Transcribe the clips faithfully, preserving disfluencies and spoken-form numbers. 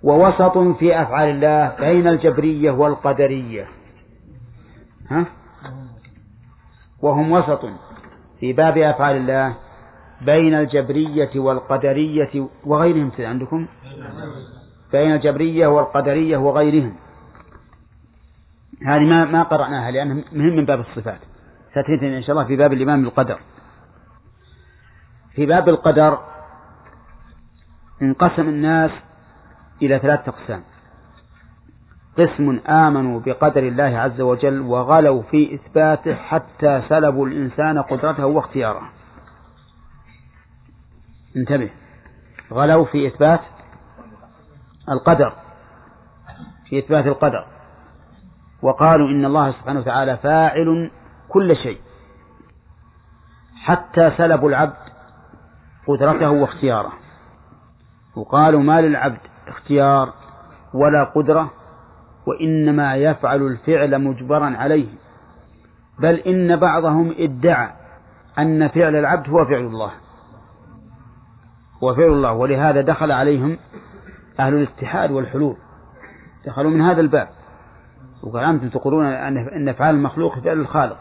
ووسط في أفعال الله بين الجبرية والقدرية. ها؟ وهم وسط في باب أفعال الله بين الجبرية والقدرية وغيرهم. عندكم بين الجبرية والقدرية وغيرهم، هذه ما ما قرأناها لأنها مهم من باب الصفات، ستأتينا إن شاء الله في باب الإيمان بالقدر. في باب القدر انقسم الناس إلى ثلاثة أقسام: قسم آمنوا بقدر الله عز وجل وغلوا في إثباته حتى سلبوا الإنسان قدرته واختياره. انتبه، غلوا في إثبات القدر، في إثبات القدر، وقالوا إن الله سبحانه وتعالى فاعل كل شيء حتى سلبوا العبد قدرته واختياره، وقالوا ما للعبد اختيار ولا قدرة، وإنما يفعل الفعل مجبرا عليه، بل إن بعضهم ادعى أن فعل العبد هو فعل الله، هو فعل الله، ولهذا دخل عليهم أهل الاتحاد والحلول، دخلوا من هذا الباب وقال أنتم تقولون أن أفعال المخلوق فعل الخالق.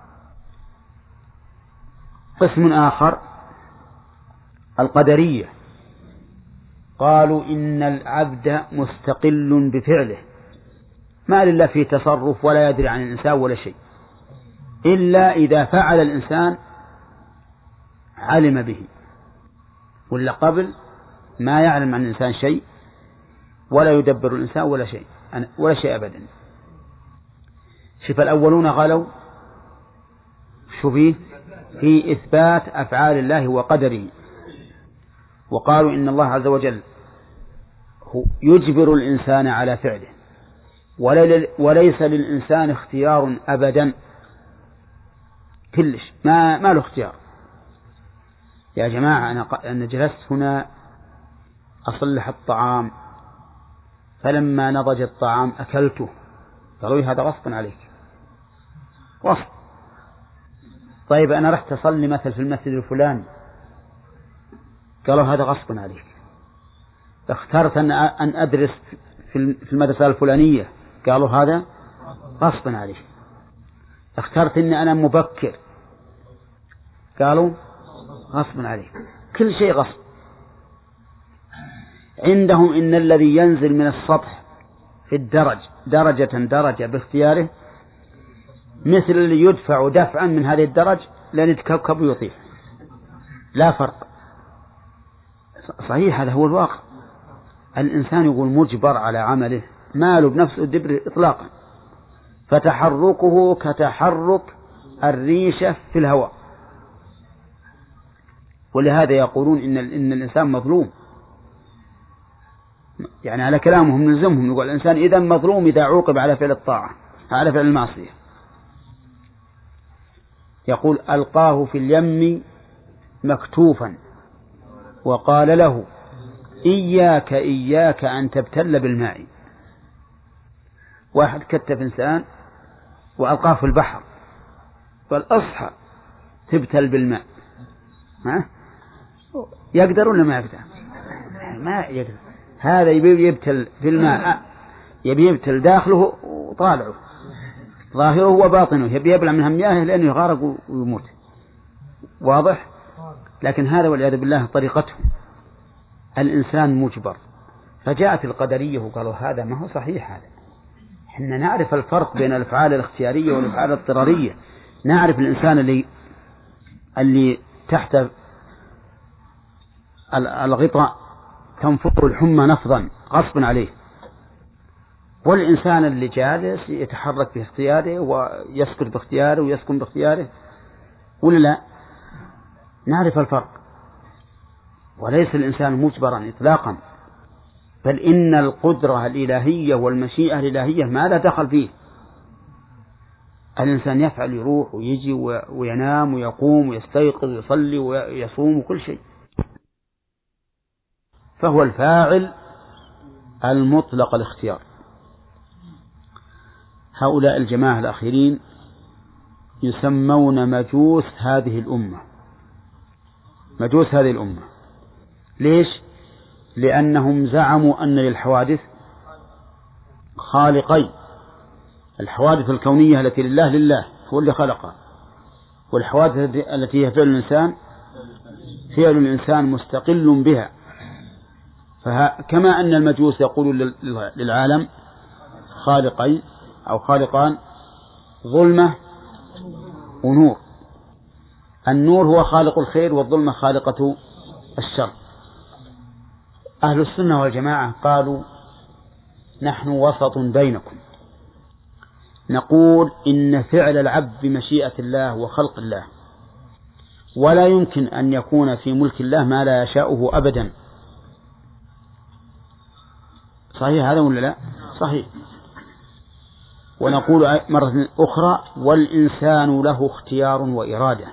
قسم آخر القدرية، قالوا إن العبد مستقل بفعله، ما لله في تصرف ولا يدري عن الإنسان ولا شيء، إلا إذا فعل الإنسان علم به، ولا قبل ما يعلم عن الإنسان شيء ولا يدبر الإنسان ولا شيء ولا شيء أبدا. شوف الأولون غلوا شو فيه في إثبات أفعال الله وقدره، وقالوا إن الله عز وجل يجبر الإنسان على فعله وليس للإنسان اختيار أبدا، كلش ما ما له اختيار. يا جماعة أنا أنا جلست هنا أصلح الطعام، فلما نضج الطعام أكلته، قالوا هذا غصب عليك، غصب. طيب أنا رحت أصلي مثل في المسجد الفلاني، قالوا هذا غصب عليك. اخترت أن أن أدرس في المدرسة الفلانية، قالوا هذا غصب عليك. اخترت أن أنا مبكر، قالوا غصب عليك. كل شيء غصب عندهم. إن الذي ينزل من السطح في الدرج درجة درجة باختياره مثل اللي يدفع دفعا من هذه الدرج لأن يتكبكب ويطيح، لا فرق. صحيح، هذا هو الواقع. الإنسان يقول مجبر على عمله، ماله بنفسه دبر إطلاقا، فتحركه كتحرك الريشة في الهواء. ولهذا يقولون إن, إن الإنسان مظلوم، يعني على كلامهم نلزمهم، يقول الإنسان إذا مظلوم إذا عوقب على فعل الطاعة على فعل المعصية. يقول ألقاه في اليم مكتوفا وقال له إياك إياك أن تبتل بالماء. واحد كتف إنسان وألقاه في البحر، قال أصحى تبتل بالماء، ها يقدر ولا ما يقدر؟ ما يقدر. هذا يبي يبتل في الماء، يبي يبتل داخله وطالعه، ظاهره وباطنه، يبي يبلع منها مياه لأنه يغارق ويموت. واضح؟ لكن هذا والعياذ بالله طريقته، الإنسان مجبر. فجاءت القدرية وقالوا هذا ما هو صحيح، هذا إحنا نعرف الفرق بين الأفعال الاختيارية والأفعال الاضطرارية، نعرف الإنسان اللي اللي تحت الغطاء تنفض الحمى نفضا غصبا عليه، والإنسان اللي جالس يتحرك باختياره ويسكت باختياره ويسكن باختياره، ولا لا؟ نعرف الفرق. وليس الإنسان مجبرا إطلاقا، بل إن القدرة الإلهية والمشيئة الإلهية ما لا دخل فيه. الإنسان يفعل، يروح ويجي وينام ويقوم ويستيقظ ويصلي ويصوم وكل شيء، فهو الفاعل المطلق الاختيار. هؤلاء الجماعة الأخيرين يسمون مجوس هذه الأمة، مجوس هذه الأمة. ليش؟ لأنهم زعموا أن للحوادث خالقين، الحوادث الكونية التي لله لله هو اللي خلقها، والحوادث التي هي فعل الإنسان فعل الإنسان مستقل بها. فكما أن المجوس يقولون للعالم خالقين أو خالقان، ظلمة ونور، النور هو خالق الخير والظلمة خالقة الشر. أهل السنة والجماعة قالوا نحن وسط بينكم، نقول إن فعل العبد بمشيئة الله وخلق الله، ولا يمكن أن يكون في ملك الله ما لا يشاؤه أبدا. صحيح هذا ولا لا؟ صحيح. ونقول مرة أخرى والإنسان له اختيار وإرادة،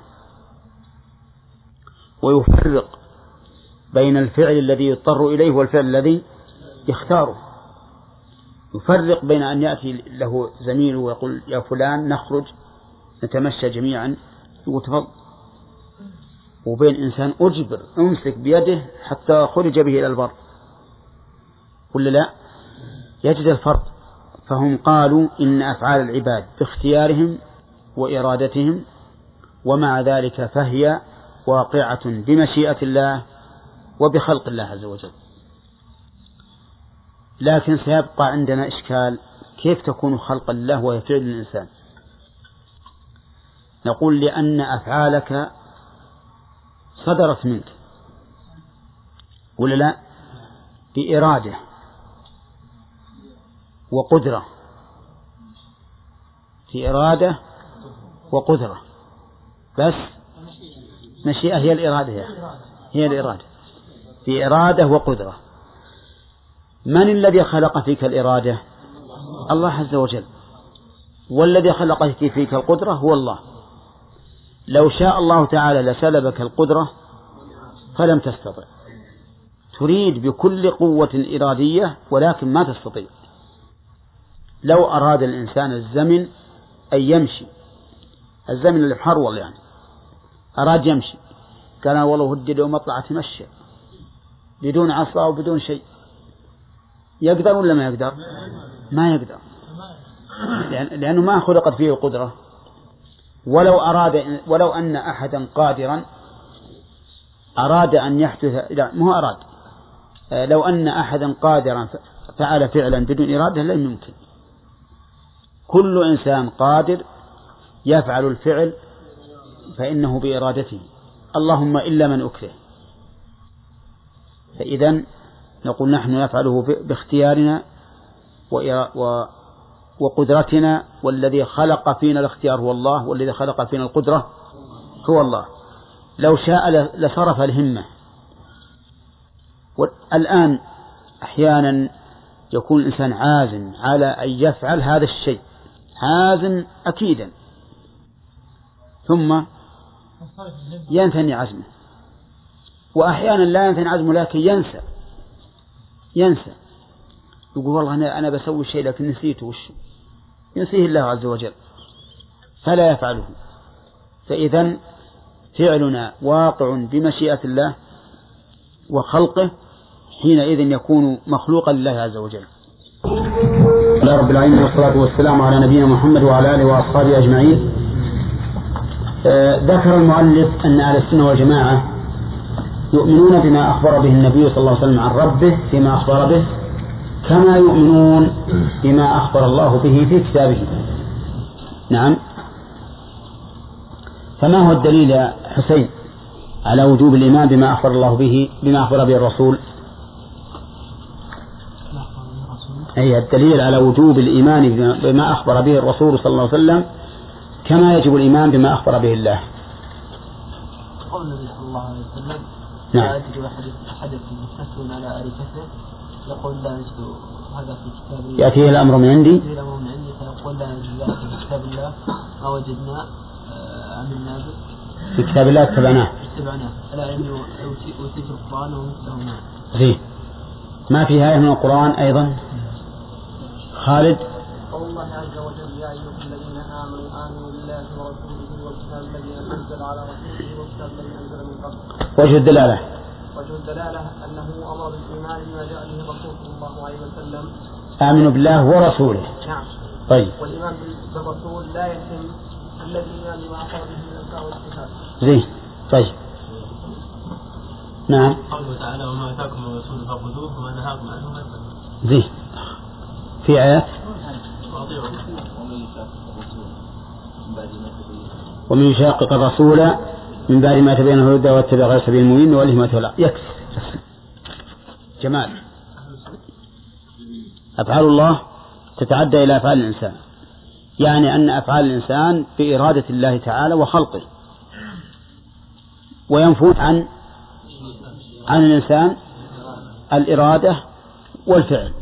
ويفرق بين الفعل الذي يضطر إليه والفعل الذي يختاره. يفرق بين أن يأتي له زميله ويقول يا فلان نخرج نتمشى جميعا وتفضل، وبين إنسان أجبر أمسك بيده حتى خرج به إلى البر، ولا لا؟ يجد الفرق. فهم قالوا إن أفعال العباد باختيارهم وإرادتهم، ومع ذلك فهي واقعة بمشيئة الله وبخلق الله عز وجل. لكن سيبقى عندنا إشكال، كيف تكون خلق الله وهي فعل الإنسان؟ نقول لأن أفعالك صدرت منك، ولا لا؟ بإرادة وقدرة، في إرادة وقدرة، بس مشيئة هي الإرادة، هي الإرادة في إرادة وقدرة. من الذي خلق فيك الإرادة؟ الله عز وجل. والذي خلق فيك القدرة هو الله. لو شاء الله تعالى لسلبك القدرة فلم تستطع، تريد بكل قوة إرادية ولكن ما تستطيع. لو أراد الإنسان الزمن أن يمشي، الزمن اللي بحرول يعني أراد يمشي، كان والله هدد يوم أطلع تمشي بدون عصا وبدون شيء، يقدر ولا ما يقدر؟ ما يقدر، لأنه ما خلقت فيه القدرة. ولو أراد، ولو أن أحدا قادرا أراد أن يحدث، لا ما هو أراد، لو أن أحدا قادرا فعل فعلا بدون إرادة لن يمكن. كل إنسان قادر يفعل الفعل فإنه بإرادته، اللهم إلا من أكره. فإذن نقول نحن نفعله باختيارنا وقدرتنا، والذي خلق فينا الاختيار هو الله، والذي خلق فينا القدرة هو الله. لو شاء لصرف الهمة. والآن أحيانا يكون الإنسان عازم على أن يفعل هذا الشيء، عازم أكيدا، ثم ينثني عزمه. وأحيانا لا ينثني عزمه لكن ينسى ينسى يقول والله أنا أنا بسوي شيء لكن نسيته، وش ينسيه الله عز وجل فلا يفعله. فإذن فعلنا واقع بمشيئة الله وخلقه، حينئذ يكون مخلوقا لله عز وجل. الله رب العالمين، والصلاة والسلام على نبينا محمد وعلى آله وأصحابه أجمعين. آه ذكر المؤلف أن أهل السنة والجماعة يؤمنون بما أخبر به النبي صلى الله عليه وسلم عن ربه فيما أخبر به، كما يؤمنون بما أخبر الله به في كتابه. نعم. فما هو الدليل يا حسين على وجوب الإيمان بما أخبر الله به، بما أخبر به الرسول؟ أي الدليل على وجوب الإيمان بما أخبر به الرسول صلى الله عليه وسلم كما يجب الإيمان بما أخبر به الله. قول النبي صلى الله عليه وسلم لا يجب أحدكم مستسلم على أريكته يقول لا يجد هذا في كتاب الله، يأتيه الأمر من عندي يأتيه الأمر من عندي فيقول لا يجد ذلك في كتاب الله، ما وجدنا عملنا به، في كتاب الله اتبعناه اتبعناه ألا علمي أوتيت القرآن ومثله معه. فيه ما في آية من القرآن أيضا. خالد. قول الله عز وجل يا أيها الذين آمنوا آمنوا بالله ورسوله والكتاب الذي أنزل على رسوله والكتاب الذي أنزل من قبل. وجه الدلالة. وجه الدلالة أنه أمر بالإيمان بما جاء به الرسول صلى الله عليه وسلم. آمنوا بالله ورسوله. نعم. طيب. والإيمان بالرسول لا يتم إلا الإيمان بما أخبر به من الأنبياء والصفات. زين. طيب. نعم. قوله تعالى وما أتاكم الرسول فخذوه وما نهاكم عنه فانتهوا. زين. في آيات. ومن يشاقق الرسول من بعد ما تبين له الهدى واتبع غير سبيل المؤمنين نوله ما تولى. يكفي. جمال. أفعال الله تتعدى إلى أفعال الإنسان، يعني أن أفعال الإنسان بإرادة الله تعالى وخلقه، وينفون عن عن الإنسان الإرادة والفعل.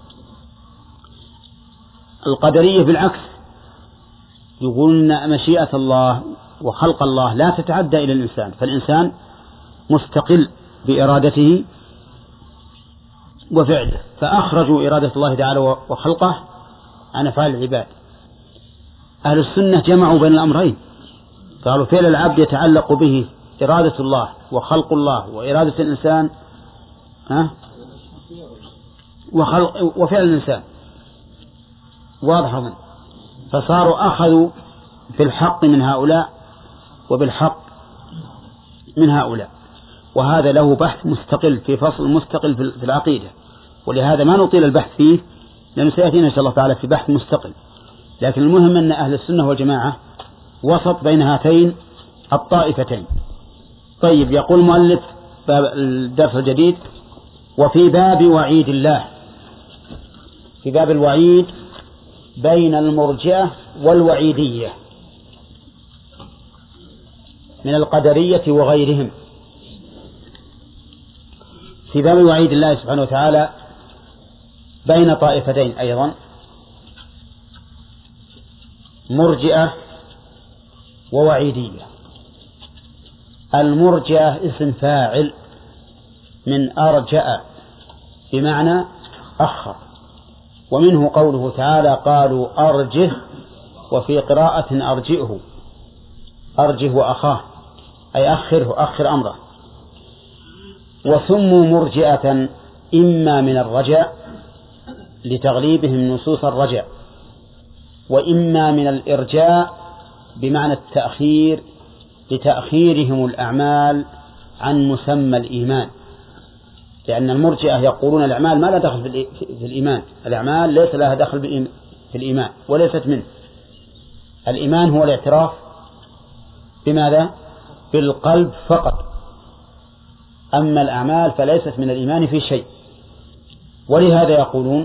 القدرية بالعكس يقولون مشيئة الله وخلق الله لا تتعدى إلى الإنسان، فالإنسان مستقل بإرادته وفعله، فأخرجوا إرادة الله تعالى وخلقه عن أفعال العباد. أهل السنة جمعوا بين الأمرين، قالوا فعل العبد يتعلق به إرادة الله وخلق الله وإرادة الإنسان ها وخلق وفعل الإنسان واضح منه، فصاروا أخذوا بالحق من هؤلاء وبالحق من هؤلاء، وهذا له بحث مستقل في فصل مستقل في العقيدة، ولهذا ما نطيل البحث فيه لأنه سيأتينا إن شاء الله تعالى في بحث مستقل. لكن المهم أن أهل السنة والجماعة وسط بين هاتين الطائفتين. طيب، يقول مؤلف باب الدرس الجديد: وفي باب وعيد الله، في باب الوعيد بين المرجئة والوعيدية من القدرية وغيرهم. في باب وعيد الله سبحانه وتعالى بين طائفتين أيضا، مرجئة ووعيدية. المرجئة اسم فاعل من أرجأ بمعنى أخر، ومنه قوله تعالى قالوا أرجه، وفي قراءة أرجئه، أرجه وأخاه أي أخره أخر أمره. وسموا مرجئة إما من الرجاء لتغليبهم نصوص الرجاء، وإما من الإرجاء بمعنى التأخير لتأخيرهم الأعمال عن مسمى الإيمان، لأن المرجئة يقولون الأعمال ما لا دخل في الإيمان، الأعمال ليس لها دخل في الإيمان وليست منه. الإيمان هو الاعتراف بماذا؟ بالقلب فقط، أما الأعمال فليست من الإيمان في شيء. ولهذا يقولون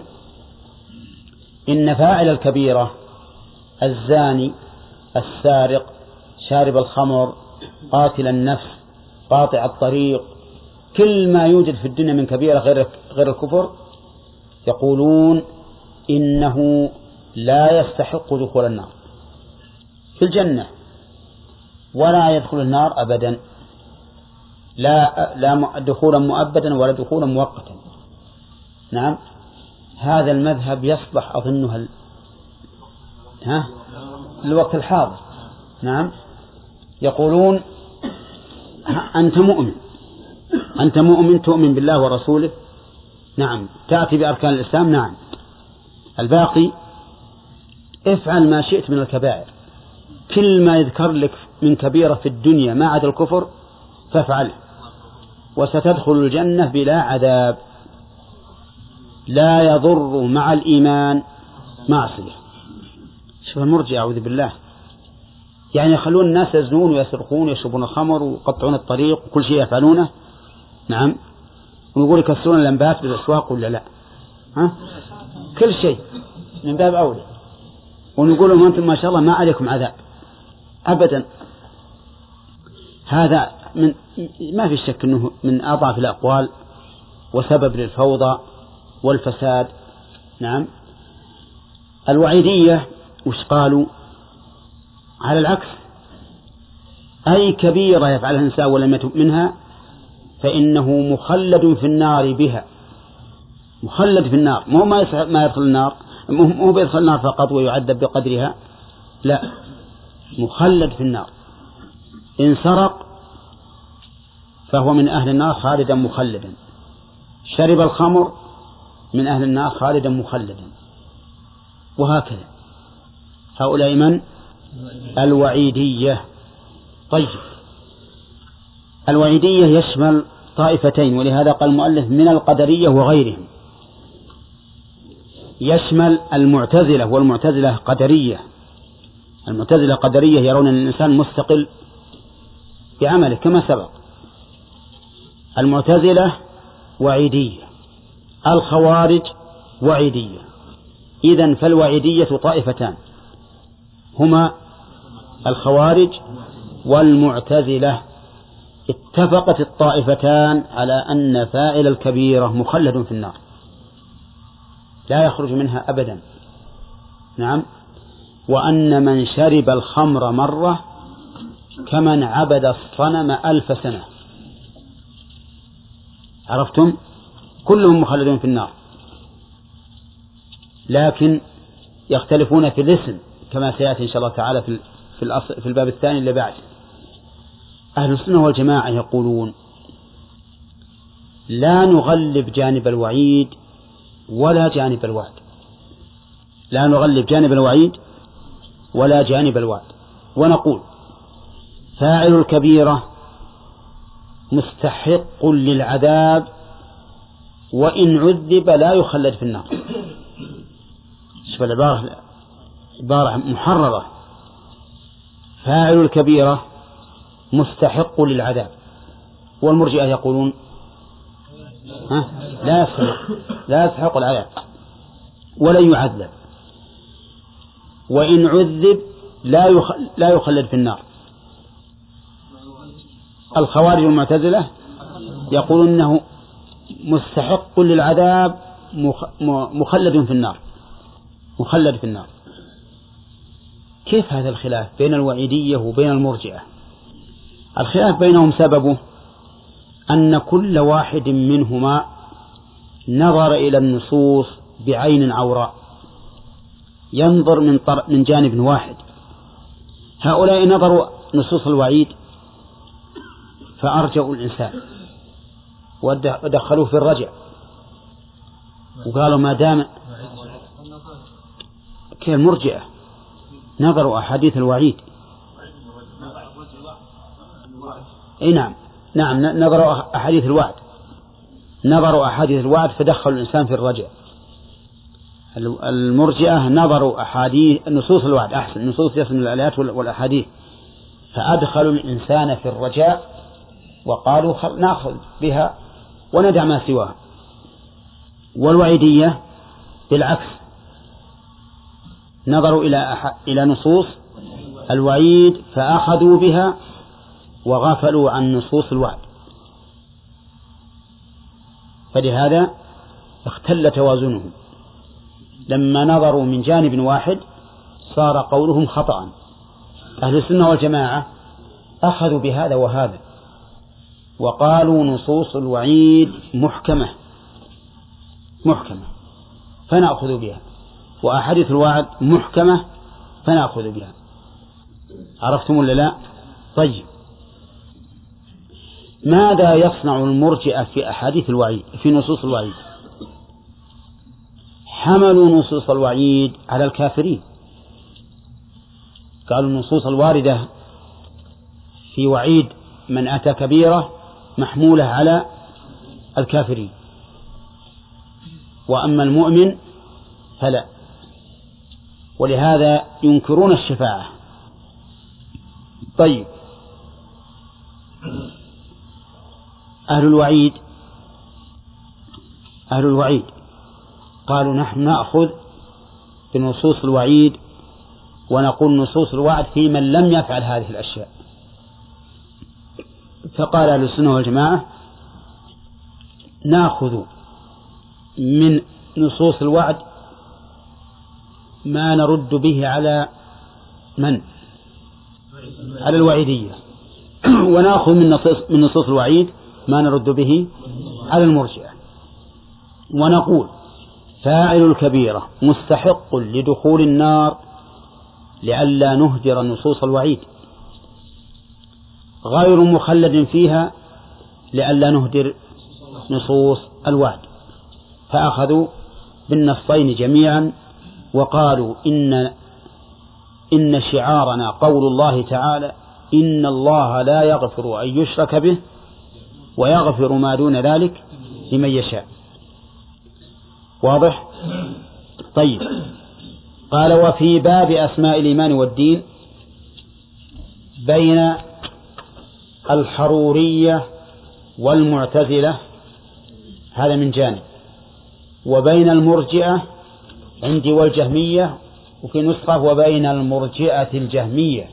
إن فاعل الكبيرة الزاني السارق شارب الخمر قاتل النفس قاطع الطريق كل ما يوجد في الدنيا من كبيرة غير غير الكفر، يقولون إنه لا يستحق دخول النار في الجنة ولا يدخل النار أبدا، لا لا دخولا مؤبدا ولا دخولا مؤقتا. نعم، هذا المذهب يصلح أظنه ال... ها الوقت الحاضر. نعم، يقولون أنت مؤمن، أنت مؤمن تؤمن بالله ورسوله، نعم، تأتي بأركان الإسلام، نعم، الباقي افعل ما شئت من الكبائر، كل ما يذكر لك من كبيرة في الدنيا ما عدا الكفر فافعله وستدخل الجنة بلا عذاب، لا يضر مع الإيمان معصية. شوف المرجئة أعوذ بالله، يعني يخلون الناس يزنون ويسرقون ويشربون الخمر ويقطعون الطريق وكل شيء يفعلونه، نعم، ونقول يكسرون الأنبات بالأسواق ولا لا؟ ها؟ كل شيء من باب أولى، ونقول لهم أنتم ما شاء الله ما عليكم عذاب أبدا. هذا من ما في شك أنه من أضعف الأقوال وسبب للفوضى والفساد. نعم، الوعيدية وش قالوا؟ على العكس، أي كبيرة يفعلها الإنسان ولم يتب منها فإنه مخلد في النار بها، مخلد في النار، مو ما ما يدخل النار، مو بيدخل النار فقط ويعذب بقدرها، لا، مخلد في النار. إن سرق فهو من أهل النار خالدا مخلدا. شرب الخمر من أهل النار خالدا مخلدا. وهكذا. هؤلاء من؟ الوعيدية. طيب، الوعيدية يشمل طائفتين، ولهذا قال المؤلف من القدرية وغيرهم. يشمل المعتزلة، والمعتزلة قدرية. المعتزلة قدرية يرون أن الإنسان مستقل بعمله كما سبق. المعتزلة وعيدية، الخوارج وعيدية. إذن فالوعيدية طائفتان، هما الخوارج والمعتزلة. اتفقت الطائفتان على أن فاعل الكبيرة مخلد في النار لا يخرج منها أبدا. نعم. وأن من شرب الخمر مرة كمن عبد الصنم ألف سنة. عرفتم؟ كلهم مخلدون في النار، لكن يختلفون في الاسم كما سيأتي إن شاء الله تعالى في في الباب الثاني اللي بعد. أهل السنة والجماعة يقولون لا نغلب جانب الوعيد ولا جانب الوعد. لا نغلب جانب الوعيد ولا جانب الوعد، ونقول فاعل الكبيرة مستحق للعذاب وإن عذب لا يخلد في النار. شوف العبارة، عبارة محررة. فاعل الكبيرة مستحق للعذاب، والمرجئة يقولون ها لا يستحق لا يستحق العذاب ولا يعذب، وإن عذب لا يخل لا يخلد في النار. الخوارج والمعتزلة يقولون أنه مستحق للعذاب مخلد في النار مخلد في النار. كيف هذا الخلاف بين الوعيدية وبين المرجئة؟ الخلاف بينهم سببه أن كل واحد منهما نظر إلى النصوص بعين عوراء، ينظر من من جانب واحد. هؤلاء نظروا نصوص الوعيد فأرجعوا الإنسان ودخلوه في الرجع، وقالوا ما دام كالمرجئة نظروا أحاديث الوعيد. اي نعم نعم نظروا أحاديث الوعد نظروا أحاديث الوعد فدخلوا الإنسان في الرجع. المرجئة نظروا أحاديث نصوص الوعد، أحسن نصوص يسمى الآيات والأحاديث، فأدخلوا الإنسان في الرجاء وقالوا نأخذ بها وندع ما سواها. والوعيدية بالعكس، نظروا إلى أح... إلى نصوص الوعيد فأخذوا بها وغفلوا عن نصوص الوعد، فلهذا اختل توازنهم. لما نظروا من جانب واحد صار قولهم خطأ. أهل السنة والجماعة أخذوا بهذا وهذا وقالوا نصوص الوعيد محكمة محكمة فنأخذ بها، وأحاديث الوعد محكمة فنأخذ بها. عرفتم ولا لا؟ طيب، ماذا يصنع المرجئة في أحاديث الوعيد في نصوص الوعيد؟ حملوا نصوص الوعيد على الكافرين. قالوا النصوص الواردة في وعيد من أتى كبيرة محمولة على الكافرين، وأما المؤمن فلا، ولهذا ينكرون الشفاعة. طيب، أهل الوعيد أهل الوعيد قالوا نحن نأخذ بنصوص الوعيد ونقول نصوص الوعد في من لم يفعل هذه الأشياء. فقال أهل السنة والجماعة نأخذ من نصوص الوعد ما نرد به على من؟ على الوعيدية، ونأخذ من نصوص من نصوص الوعيد ما نرد به على المرجئة، ونقول فاعل الكبيرة مستحق لدخول النار لئلا نهجر نصوص الوعيد، غير مخلد فيها لئلا نهدر نصوص الوعد، فأخذوا بالنصين جميعا وقالوا إن إن شعارنا قول الله تعالى إن الله لا يغفر أن يشرك به ويغفر ما دون ذلك لمن يشاء. واضح؟ طيب. قال وفي باب أسماء الإيمان والدين بين الحرورية والمعتزلة، هذا من جانب، وبين المرجئة عندي والجهمية، وفي نسخة وبين المرجئة الجهمية.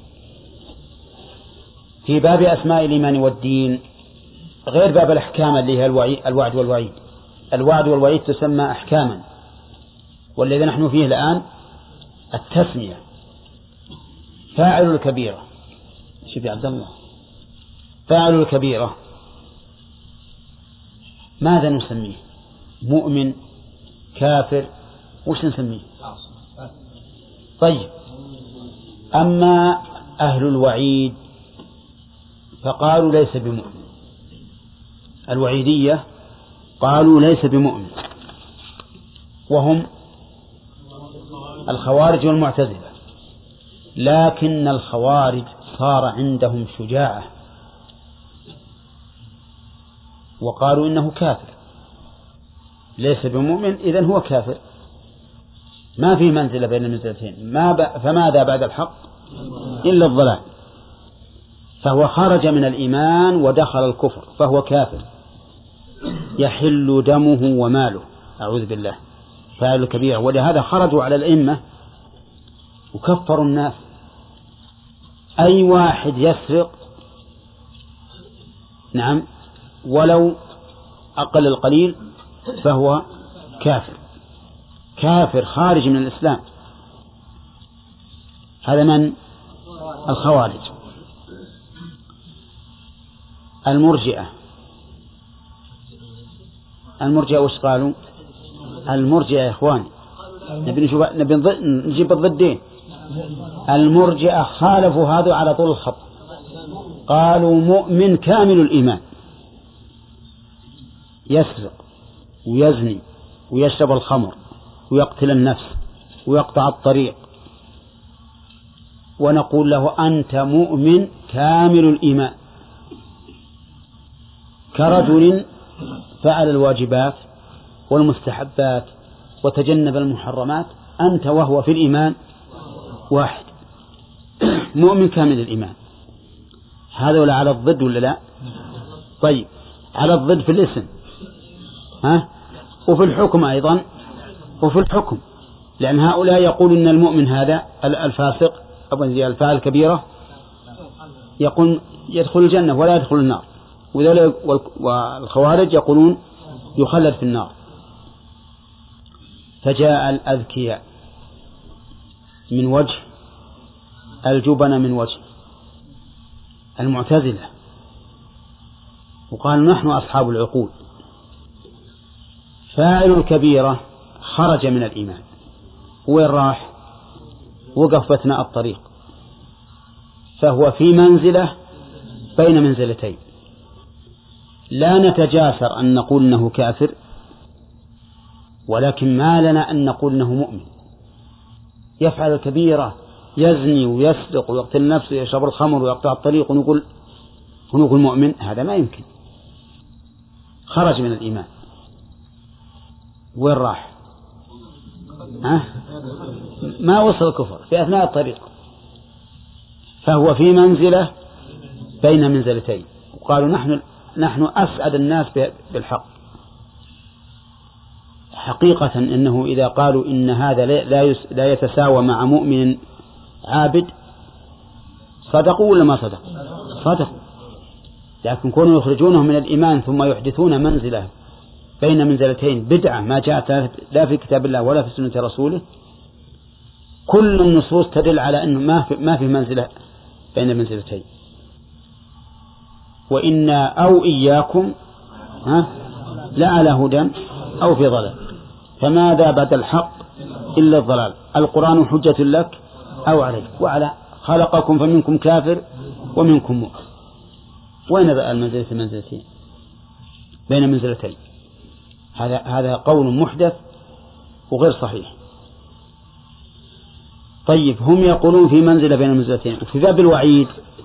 في باب أسماء الإيمان والدين غير باب الأحكام اللي هي الوعد والوعيد. الوعد والوعيد تسمى أحكاما، والذي نحن فيه الآن التسمية. فاعل الكبيرة، شوف يا عبد الله، فاعل الكبيرة ماذا نسميه؟ مؤمن، كافر، وش نسميه؟ طيب. أما أهل الوعيد فقالوا ليس بمؤمن، الوعيدية قالوا ليس بمؤمن، وهم الخوارج والمعتزلة. لكن الخوارج صار عندهم شجاعة وقالوا إنه كافر، ليس بمؤمن إذن هو كافر، ما في منزلة بين المنزلتين، ما ب... فماذا بعد الحق إلا الضلال، فهو خرج من الإيمان ودخل الكفر، فهو كافر يحل دمه وماله، أعوذ بالله، فاعل كبيرة. ولهذا خرجوا على الأئمة وكفروا الناس. أي واحد يسرق، نعم، ولو أقل القليل، فهو كافر، كافر خارج من الإسلام. هذا من الخوارج. المرجئة المرجئة وش قالوا؟ المرجئة يا إخواني نبي نشوف، نبي نجيب الضدين. المرجئة خالفوا هذا على طول الخط، قالوا مؤمن كامل الإيمان يسرق ويزني ويشرب الخمر ويقتل النفس ويقطع الطريق، ونقول له أنت مؤمن كامل الإيمان، كرجل فعل الواجبات والمستحبات وتجنب المحرمات، أنت وهو في الإيمان واحد، مؤمن كامل الإيمان. هذا ولا على الضد ولا لا؟ طيب، على الضد في الاسم، ها، وفي الحكم أيضا، وفي الحكم، لأن هؤلاء يقول إن المؤمن هذا الفاسق أو الفاعل الكبيرة يقول يدخل الجنة ولا يدخل النار، والخوارج يقولون يخلد في النار. فجاء الأذكياء من وجه، الجبن من وجه، المعتزلة، وقالوا نحن أصحاب العقول، فاعل الكبيرة خرج من الإيمان، وين راح؟ وقف أثناء الطريق، فهو في منزلة بين منزلتين، لا نتجاسر أن نقول أنه كافر، ولكن ما لنا أن نقول أنه مؤمن. يفعل الكبيرة، يزني ويسرق ويقتل نفسه ويشرب الخمر ويقطع الطريق، ونقول ونقول مؤمن، هذا ما يمكن. خرج من الإيمان، وين راح؟ ها؟ ما وصل الكفر في أثناء الطريق، فهو في منزلة بين منزلتين. وقالوا نحن نحن أسعد الناس بالحق. حقيقة إنه إذا قالوا إن هذا لا لا يتساوى مع مؤمن عابد، صدقوا ولا ما صدقوا؟ صدقوا. لكن كونوا يخرجونه من الإيمان ثم يحدثون منزلة بين منزلتين، بدعة ما جاءت لا في كتاب الله ولا في سنة رسوله، كل النصوص تدل على أنه ما في ما في منزلة بين منزلتين. وإنا أو إياكم ها لا على هدى أو في ضلال، فماذا بعد الحق إلا الضلال. القرآن حجة لك أو عليك، وعلى خلقكم فمنكم كافر ومنكم مؤمن. وين بقى المنزلة المنزلتين؟ بين منزلتين. هذا هذا قول محدث وغير صحيح. طيب هم يقولون في منزلة بين المنزلتين. وفي باب الوعيد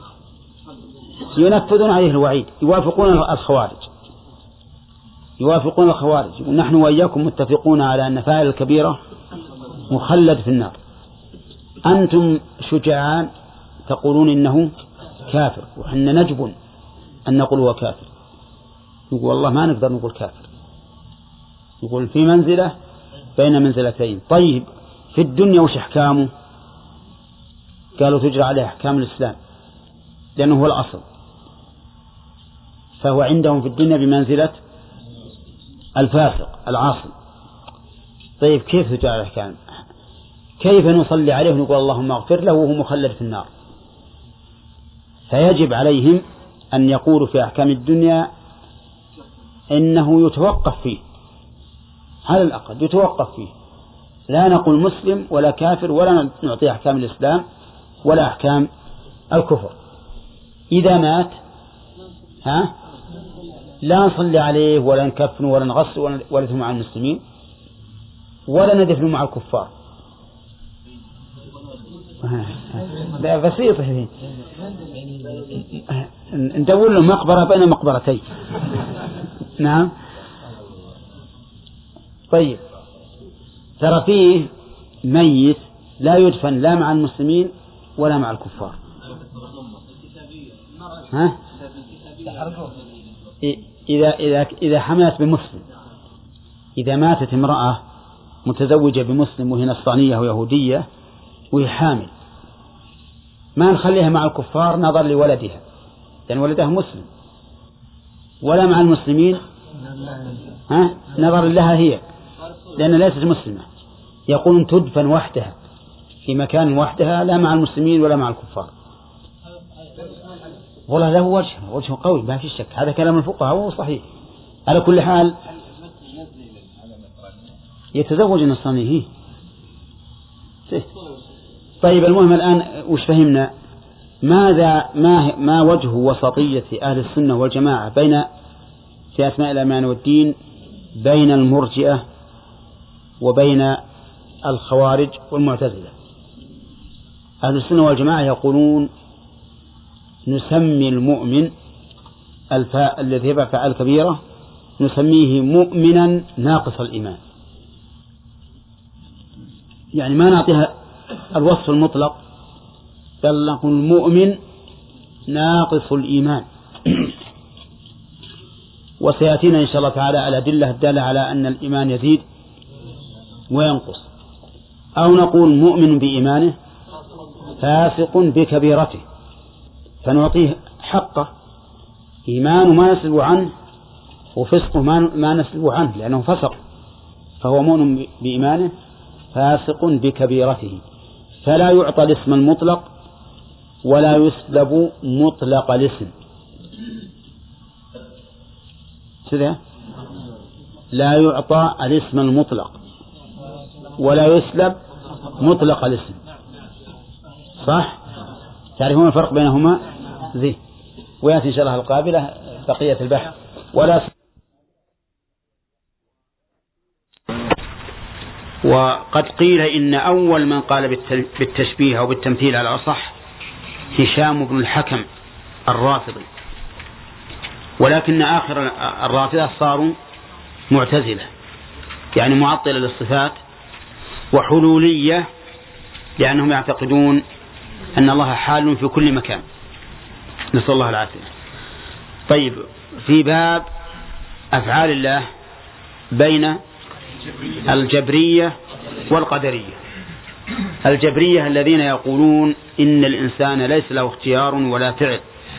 ينفذون عليه الوعيد، يوافقون الخوارج يوافقون الخوارج ونحن وإياكم متفقون على أن فاعل الكبيرة مخلد في النار. أنتم شجعان تقولون إنه كافر، وحنا نجبن أن نقول هو كافر. نقول والله ما نقدر نقول كافر، نقول في منزلة بين منزلتين. طيب في الدنيا وش أحكامه؟ قالوا تجرى عليه أحكام الإسلام لأنه هو الأصل، فهو عندهم في الدنيا بمنزلة الفاسق العاصي. طيب كيف تجرى عليه أحكام؟ كيف نصلي عليه ونقول اللهم اغفر له وهو مخلد في النار؟ فيجب عليهم أن يقولوا في أحكام الدنيا إنه يتوقف فيه، على الأقل يتوقف فيه. لا نقول مسلم ولا كافر ولا نعطي أحكام الإسلام ولا أحكام الكفر. إذا مات ها لا نصلي عليه ولا نكفن ولا نغسل ولا ندفن مع المسلمين ولا ندفن مع الكفار. لا بسيطة هذه، ندور له مقبرة بين مقبرتين. نعم. طيب ترى فيه ميت لا يدفن لا مع المسلمين ولا مع الكفار. ها؟ إذا إذا إذا حملت بمسلم، إذا ماتت امرأة متزوجة بمسلم وهي نصرانية ويهودية وهي حامل، ما نخليها مع الكفار نظر لولدها لأن يعني ولدها مسلم، ولا مع المسلمين ها نظر لها هي لأن ليست مسلمة. يقولون تدفن وحدها في مكان وحدها لا مع المسلمين ولا مع الكفار. والله له وجه وجه قوي ما في شك، هذا كلام الفقهاء وهو صحيح. على كل حال يتزوج النصراني. طيب المهم الآن وش فهمنا؟ ماذا ما ما وجه وسطية أهل السنة والجماعة بين في أسماء الأمان والدين بين المرجئة وبين الخوارج والمعتزلة؟ أهل السنة والجماعة يقولون نسمي المؤمن الفاء الذي يبع فعل كبيرة نسميه مؤمنا ناقص الإيمان، يعني ما نعطيها الوصف المطلق بل نقول مؤمن ناقص الإيمان. وسيأتينا إن شاء الله تعالى الأدلة الدالة على أن الإيمان يزيد وينقص. أو نقول مؤمن بإيمانه فاسق بكبيرته فنعطيه حقه، إيمانه ما نسلب عنه وفسقه ما نسلب عنه لأنه فسق، فهو مؤمن بإيمانه فاسق بكبيرته، فلا يعطى الاسم المطلق ولا يسلب مطلق الاسم. كذا لا يعطى الاسم المطلق ولا يسلب مطلق الاسم، صح؟ تعرفون الفرق بينهما ذي، ويأتي إن شاء الله القابلة بقية البحث. ولا وقد قيل إن أول من قال بالتشبيه أو بالتمثيل على الأصح هشام بن الحكم الرافضي، ولكن آخر الرافضة صاروا معتزلة يعني معطلة للصفات وحلولية لأنهم يعتقدون أن الله حال في كل مكان، نسأل الله العافية. طيب في باب أفعال الله بين الجبرية والقدرية. الجبرية الذين يقولون إن الإنسان ليس له اختيار ولا فعل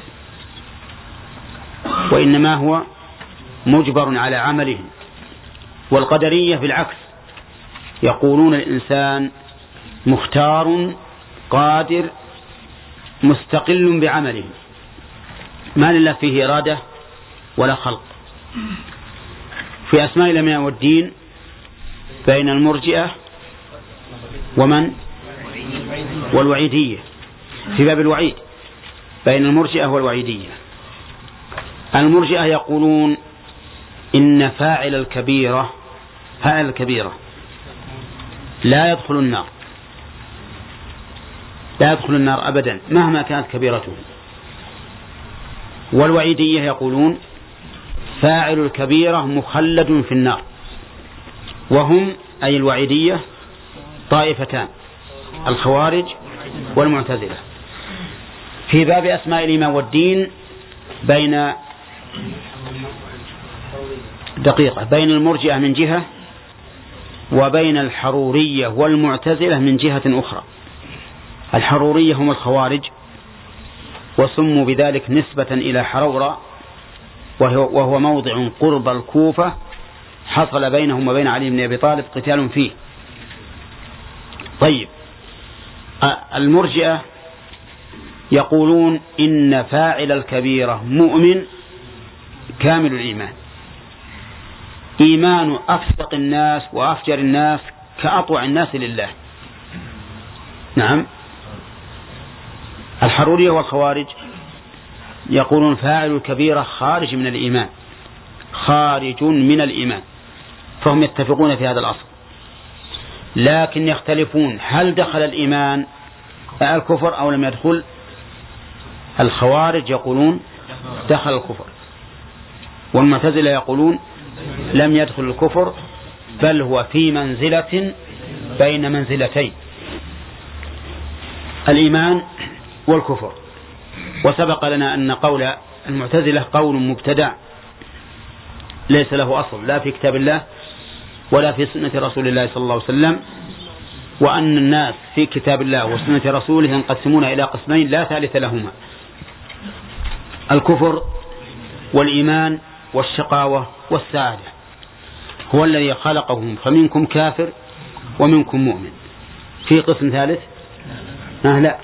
وإنما هو مجبر على عمله، والقدرية بالعكس يقولون الإنسان مختار قادر مستقل بعمله ما لله فيه إرادة ولا خلق. في أسماء الأمان والدين بين المرجئة ومن والوعيدية، في باب الوعيد بين المرجئة والوعيدية. المرجئة يقولون إن فاعل الكبيرة فاعل الكبيرة لا يدخل النار، لا يدخل النار أبدا مهما كانت كبيرته. والوعيدية يقولون فاعل الكبيرة مخلد في النار، وهم أي الوعيدية طائفتان، الخوارج والمعتزلة. في باب أسماء الإيمان والدين بين دقيقة بين المرجئة من جهة وبين الحرورية والمعتزلة من جهة أخرى. الحرورية هم الخوارج، وسموا بذلك نسبة إلى حرورة وهو موضع قرب الكوفة حصل بينهم وبين علي بن أبي طالب قتال فيه. طيب، المرجئة يقولون إن فاعل الكبيرة مؤمن كامل الإيمان، إيمان أفسق الناس وأفجر الناس كأطوع الناس لله. نعم. الحرورية والخوارج يقولون فاعل الكبيرة خارج من الإيمان، خارج من الإيمان، فهم يتفقون في هذا الأصل، لكن يختلفون هل دخل الإيمان الكفر أو لم يدخل. الخوارج يقولون دخل الكفر، والمعتزلة يقولون لم يدخل الكفر بل هو في منزلة بين منزلتين الإيمان والكفر. وسبق لنا أن قول المعتزلة قول مبتدع ليس له أصل لا في كتاب الله ولا في سنة رسول الله صلى الله عليه وسلم، وأن الناس في كتاب الله وسنة رسوله ينقسمون إلى قسمين لا ثالث لهما: الكفر والإيمان والشقاوة والسعادة. هو الذي خلقهم فمنكم كافر ومنكم مؤمن. في قسم ثالث؟ آه لا.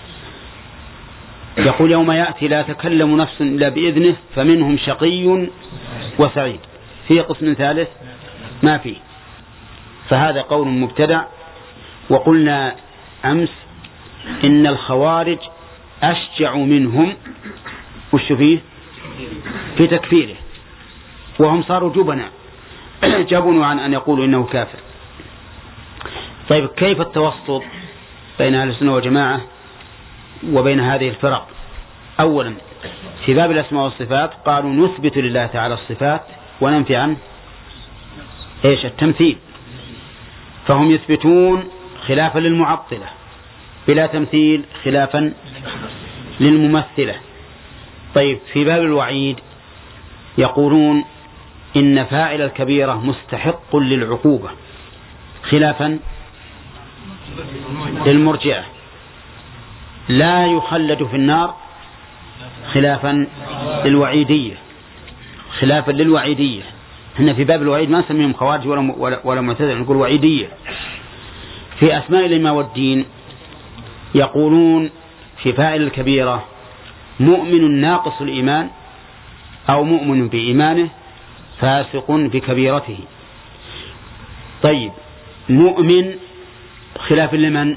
يقول يوم يأتي لا تكلم نفس إلا بإذنه فمنهم شقي وسعيد. في قسم ثالث؟ ما فيه. فهذا قول مبتدع. وقلنا أمس إن الخوارج أشجع منهم وش فيه في تكفيره، وهم صاروا جبنا جبنوا عن أن يقولوا إنه كافر. طيب، كيف التوسط بين أهل السنة والجماعة وبين هذه الفرق؟ أولا في باب الأسماء والصفات قالوا نثبت لله تعالى الصفات وننفي عنه إيش؟ التمثيل. فهم يثبتون خلافا للمعطلة بلا تمثيل، خلافا للممثلة. طيب، في باب الوعيد يقولون إن فاعل الكبيرة مستحق للعقوبة خلافا للمرجئة، لا يخلد في النار خلافا للوعيدية، خلافا للوعيدية. هنا في باب الوعيد ما نسميهم خوارج ولا ولا, ولا معتزلة، نقول وعيدية. في أسماء الإيمان والدين يقولون في فاعل الكبيرة مؤمن ناقص الإيمان أو مؤمن بإيمانه فاسق بكبيرته. طيب، مؤمن خلاف لمن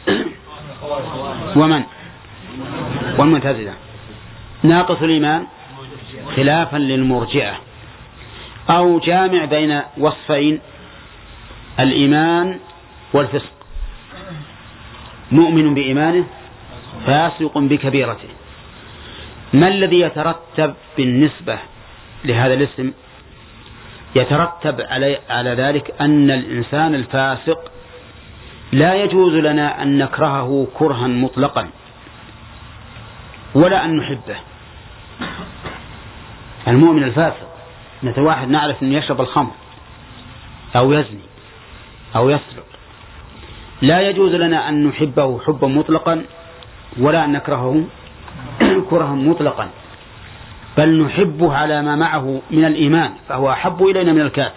ومن والمعتزلة، ناقص الإيمان خلافا للمرجئة، أو جامع بين وصفين الإيمان والفسق، مؤمن بإيمانه فاسق بكبيرته. ما الذي يترتب بالنسبة لهذا الاسم؟ يترتب على على ذلك أن الإنسان الفاسق لا يجوز لنا أن نكرهه كرها مطلقا ولا أن نحبه. المؤمن الفاسق مثل واحد نعرف أنه يشرب الخمر أو يزني أو يسرق، لا يجوز لنا أن نحبه حبا مطلقا ولا أن نكرهه كرها مطلقا، بل نحبه على ما معه من الإيمان فهو أحب إلينا من الكافر،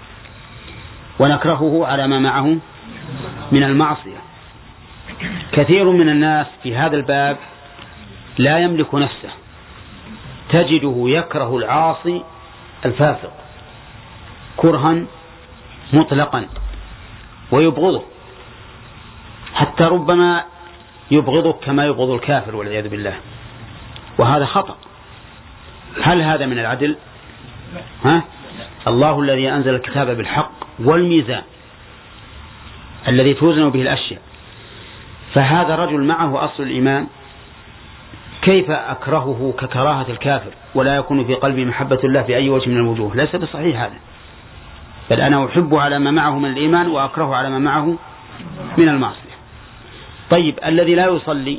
ونكرهه على ما معه من المعصية. كثير من الناس في هذا الباب لا يملك نفسه، تجده يكره العاصي الفاسق كرها مطلقا ويبغضه، حتى ربما يبغضك كما يبغض الكافر والعياذ بالله، وهذا خطأ. هل هذا من العدل؟ ها؟ الله الذي أنزل الكتاب بالحق والميزان الذي توزن به الأشياء. فهذا رجل معه أصل الإيمان، كيف أكرهه ككراهة الكافر ولا يكون في قلبي محبة الله بأي وجه من الوجوه؟ ليس بصحيح هذا، بل أنا أحب على ما معه من الإيمان وأكره على ما معه من المعصية. طيب الذي لا يصلي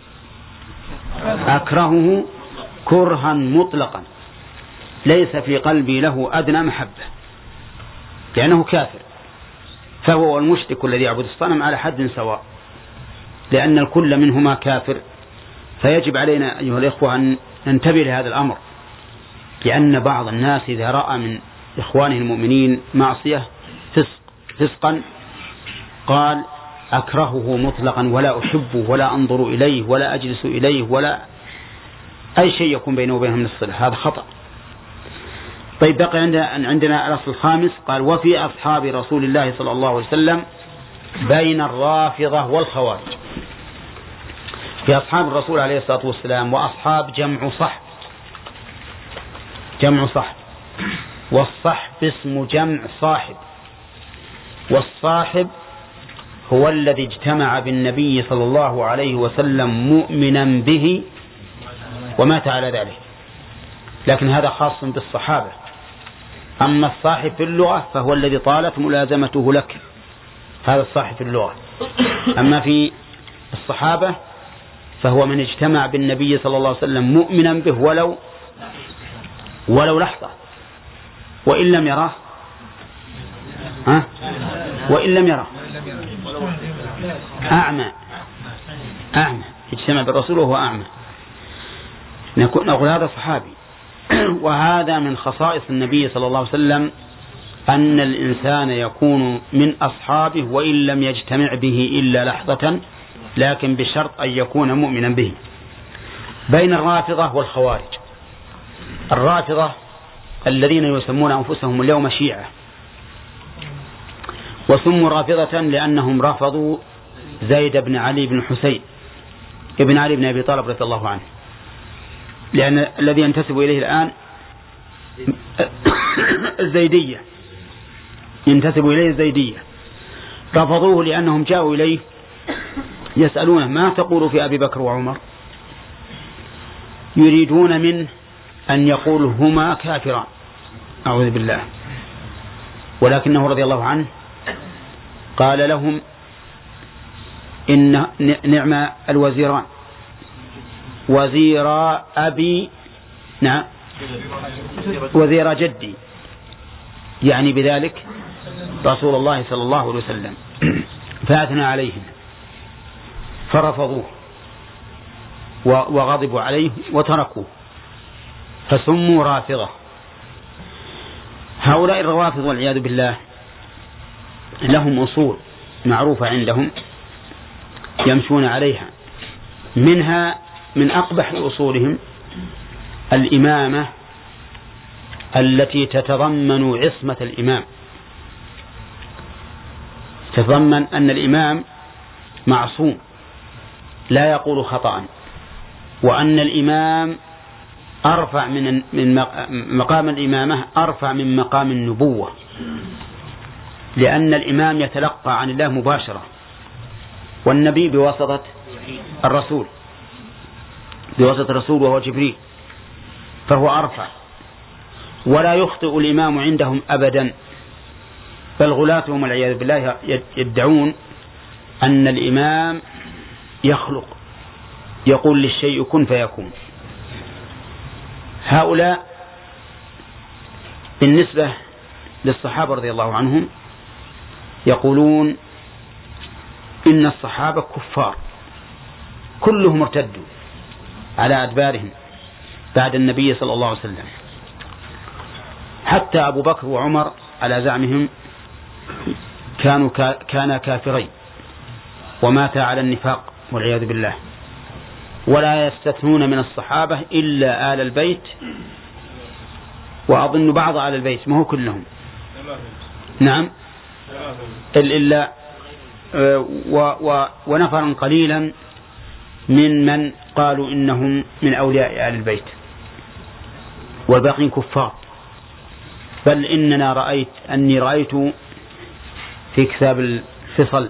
أكرهه كرها مطلقا ليس في قلبي له أدنى محبة لأنه كافر، فهو المشرك الذي يعبد الصنم على حد سواء، لأن الكل منهما كافر. فيجب علينا أيها الإخوة أن ننتبه لهذا الأمر، لأن بعض الناس إذا رأى من إخوانه المؤمنين معصية فسق فسقا قال أكرهه مطلقا ولا أحبه ولا أنظر إليه ولا أجلس إليه ولا أي شيء يكون بينه وبينهم من الصلة. هذا خطأ. طيب بقي عندنا الأصل الخامس، قال وفي أصحاب رسول الله صلى الله عليه وسلم بين الرافضة والخوارج. في أصحاب الرسول عليه الصلاة والسلام، وأصحاب جمع صحب، جمع صحب، والصحب اسم جمع صاحب، والصاحب هو الذي اجتمع بالنبي صلى الله عليه وسلم مؤمنا به ومات على ذلك، لكن هذا خاص بالصحابة. أما الصاحب في اللغة فهو الذي طالت ملازمته لك، هذا الصاحب في اللغة. أما في الصحابة فهو من اجتمع بالنبي صلى الله عليه وسلم مؤمنا به ولو ولو لحظة، وإن لم يراه ها وإن لم يراه أعمى أعمى اجتمع بالرسول وهو أعمى، نقول هذا صحابي. وهذا من خصائص النبي صلى الله عليه وسلم أن الإنسان يكون من أصحابه وإن لم يجتمع به إلا لحظة، لكن بشرط أن يكون مؤمنا به. بين الرافضة والخوارج، الرافضة الذين يسمون أنفسهم اليوم شيعة، وسموا رافضة لأنهم رفضوا زيد بن علي بن حسين ابن علي بن أبي طالب رضي الله عنه، لأن الذي ينتسب إليه الآن الزيدية، ينتسب إليه الزيدية. رفضوه لأنهم جاءوا إليه يسألونه ما تقول في أبي بكر وعمر، يريدون منه أن يقول هما كافران أعوذ بالله، ولكنه رضي الله عنه قال لهم إن نعم الوزيران وزير أبي نعم وزير جدي، يعني بذلك رسول الله صلى الله عليه وسلم، فأثنى عليهم فرفضوه وغضبوا عليه وتركوه فسموا رافضة. هؤلاء الروافض والعياذ بالله لهم أصول معروفة عندهم يمشون عليها، منها من أقبح أصولهم الإمامة التي تتضمن عصمة الإمام، تتضمن أن الإمام معصوم لا يقول خطأ، وأن الإمام أرفع من من مقام الإمامة أرفع من مقام النبوة، لأن الإمام يتلقى عن الله مباشرة والنبي بواسطة الرسول بواسطة الرسول وهو جبريل، فهو أرفع ولا يخطئ الإمام عندهم أبدا. بل غلاتهم والعياذ بالله يدعون أن الإمام يخلق، يقول للشيء كن فيكون. هؤلاء بالنسبة للصحابة رضي الله عنهم يقولون إن الصحابة كفار كلهم ارتدوا على أدبارهم بعد النبي صلى الله عليه وسلم، حتى أبو بكر وعمر على زعمهم كانوا كانا كافرين ومات على النفاق والعياذ بالله. ولا يستثنون من الصحابة إلا آل البيت، وأظن بعض آل البيت ما هو كلهم، نعم إلا ونفرا قليلا من من قالوا إنهم من أولياء آل البيت، والباقين كفار. بل إننا رأيت أني رأيت في كتاب الفصل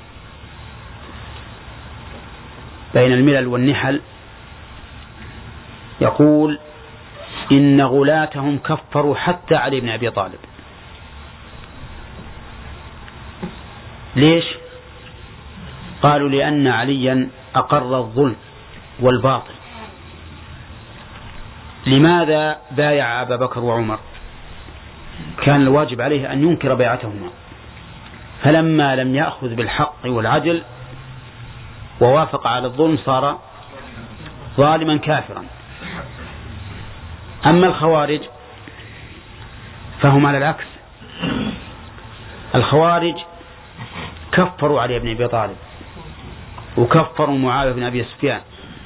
بين الملل والنحل يقول إن غلاتهم كفروا حتى علي بن أبي طالب. ليش؟ قالوا لأن عليا أقر الظلم والباطل. لماذا بايع أبا بكر وعمر؟ كان الواجب عليه أن ينكر بيعتهما، فلما لم يأخذ بالحق والعدل ووافق على الظلم صار ظالما كافرا. أما الخوارج فهم على العكس، الخوارج كفروا علي بن أبي طالب، وكفروا معاوية بن أبي سفيان،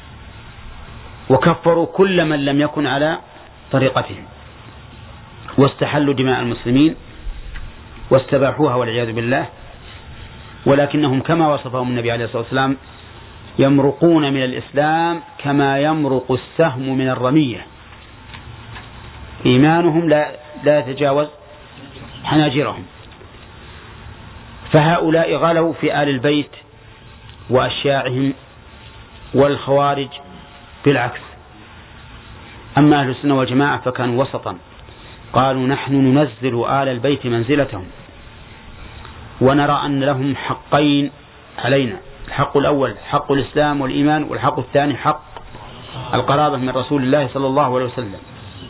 وكفروا كل من لم يكن على طريقتهم، واستحلوا دماء المسلمين واستباحوها والعياذ بالله. ولكنهم كما وصفهم النبي عليه الصلاة والسلام يمرقون من الإسلام كما يمرق السهم من الرمية، إيمانهم لا, لا يتجاوز حناجرهم. فهؤلاء غلوا في آل البيت وأشياعهم، والخوارج بالعكس. أما أهل السنة والجماعة فكانوا وسطا، قالوا نحن ننزل آل البيت منزلتهم، ونرى أن لهم حقين علينا، الحق الأول حق الإسلام والإيمان، والحق الثاني حق القرابة من رسول الله صلى الله عليه وسلم.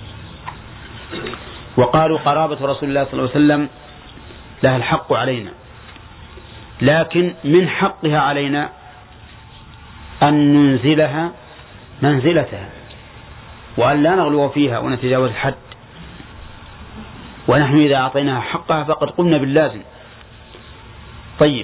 وقالوا قرابة رسول الله صلى الله عليه وسلم لها الحق علينا، لكن من حقها علينا أن ننزلها منزلتها، وأن لا نغلو فيها ونتجاوز الحد. ونحن إذا أعطيناها حقها فقد قمنا باللازم. طيب،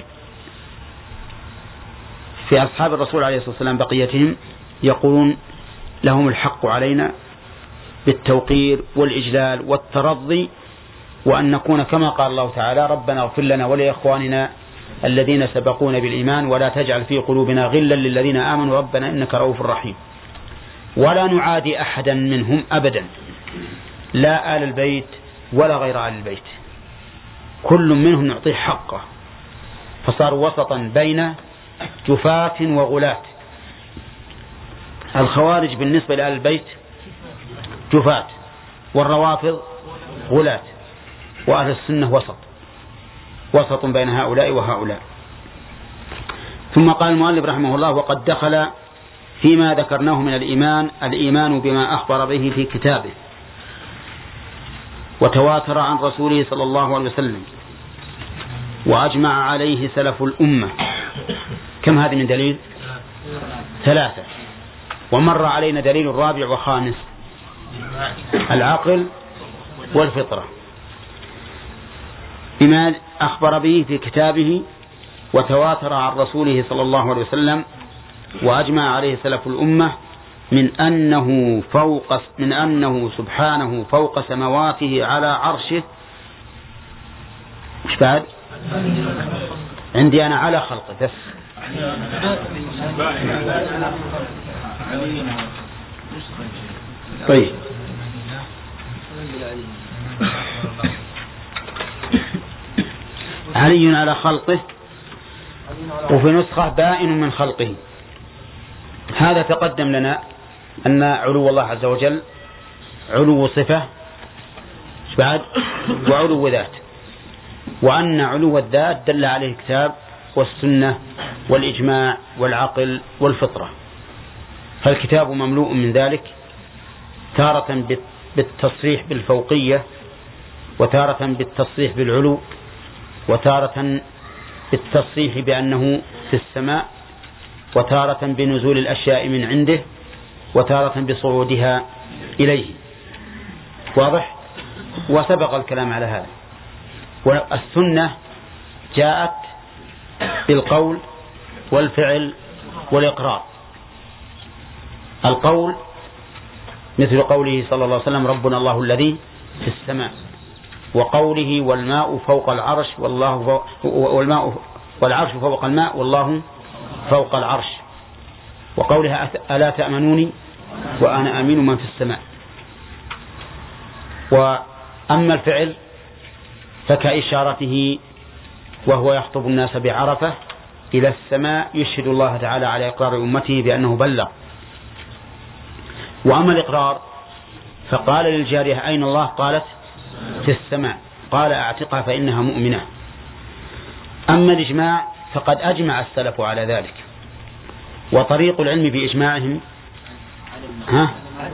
في أصحاب الرسول عليه الصلاة والسلام بقيتهم يقولون لهم الحق علينا بالتوقير والإجلال والترضي، وأن نكون كما قال الله تعالى ربنا اغفر لنا ولإخواننا الذين سبقونا بالإيمان ولا تجعل في قلوبنا غلا للذين آمنوا ربنا إنك رؤوف رحيم. ولا نعادي أحدا منهم أبدا، لا آل البيت ولا غير آل البيت، كل منهم نعطيه حقه. فصاروا وسطا بين جفاة وغلاة. الخوارج بالنسبة لآل البيت جفاة، والروافض غلاة، وأهل السنة وسط، وسط بين هؤلاء وهؤلاء. ثم قال المؤلف رحمه الله وقد دخل فيما ذكرناه من الإيمان الإيمان بما أخبر به في كتابه وتواتر عن رسوله صلى الله عليه وسلم وأجمع عليه سلف الأمة. كم هذه من دليل؟ ثلاثة. ومر علينا دليل الرابع وخامس، العقل والفطرة، بما أخبر به في كتابه وتواتر عن رسوله صلى الله عليه وسلم وأجمع عليه سلف الأمة من أنه فوق من أنه سبحانه فوق سمواته على عرشه. مش بعد عندي أنا على خلقه بس. طيب، علي على خلقه، وفي نسخة بائن من خلقه. هذا تقدم لنا أن علو الله عز وجل علو صفة بعد وعلو ذات، وأن علو الذات دل عليه الكتاب والسنة والإجماع والعقل والفطرة. فالكتاب مملوء من ذلك، تارة بالتصريح بالفوقية، وتارة بالتصريح بالعلو، وتارة بالتصريح بأنه في السماء، وتارة بنزول الأشياء من عنده، وتارة بصعودها إليه. واضح؟ وسبق الكلام على هذا. والسنة جاءت بالقول والفعل والإقرار. القول مثل قوله صلى الله عليه وسلم ربنا الله الذي في السماء، وقوله والماء فوق العرش والله فوق والماء والعرش فوق الماء والله فوق العرش، وقولها ألا تأمنوني وأنا آمين من في السماء. أما الفعل فكإشارته وهو يخطب الناس بعرفة إلى السماء يشهد الله تعالى على إقرار أمته بأنه بلغ. وأما الإقرار فقال للجارية أين الله؟ قالت في السماء، قال أعتقها فإنها مؤمنة. أما الإجماع فقد أجمع السلف على ذلك، وطريق العلم بإجماعهم ها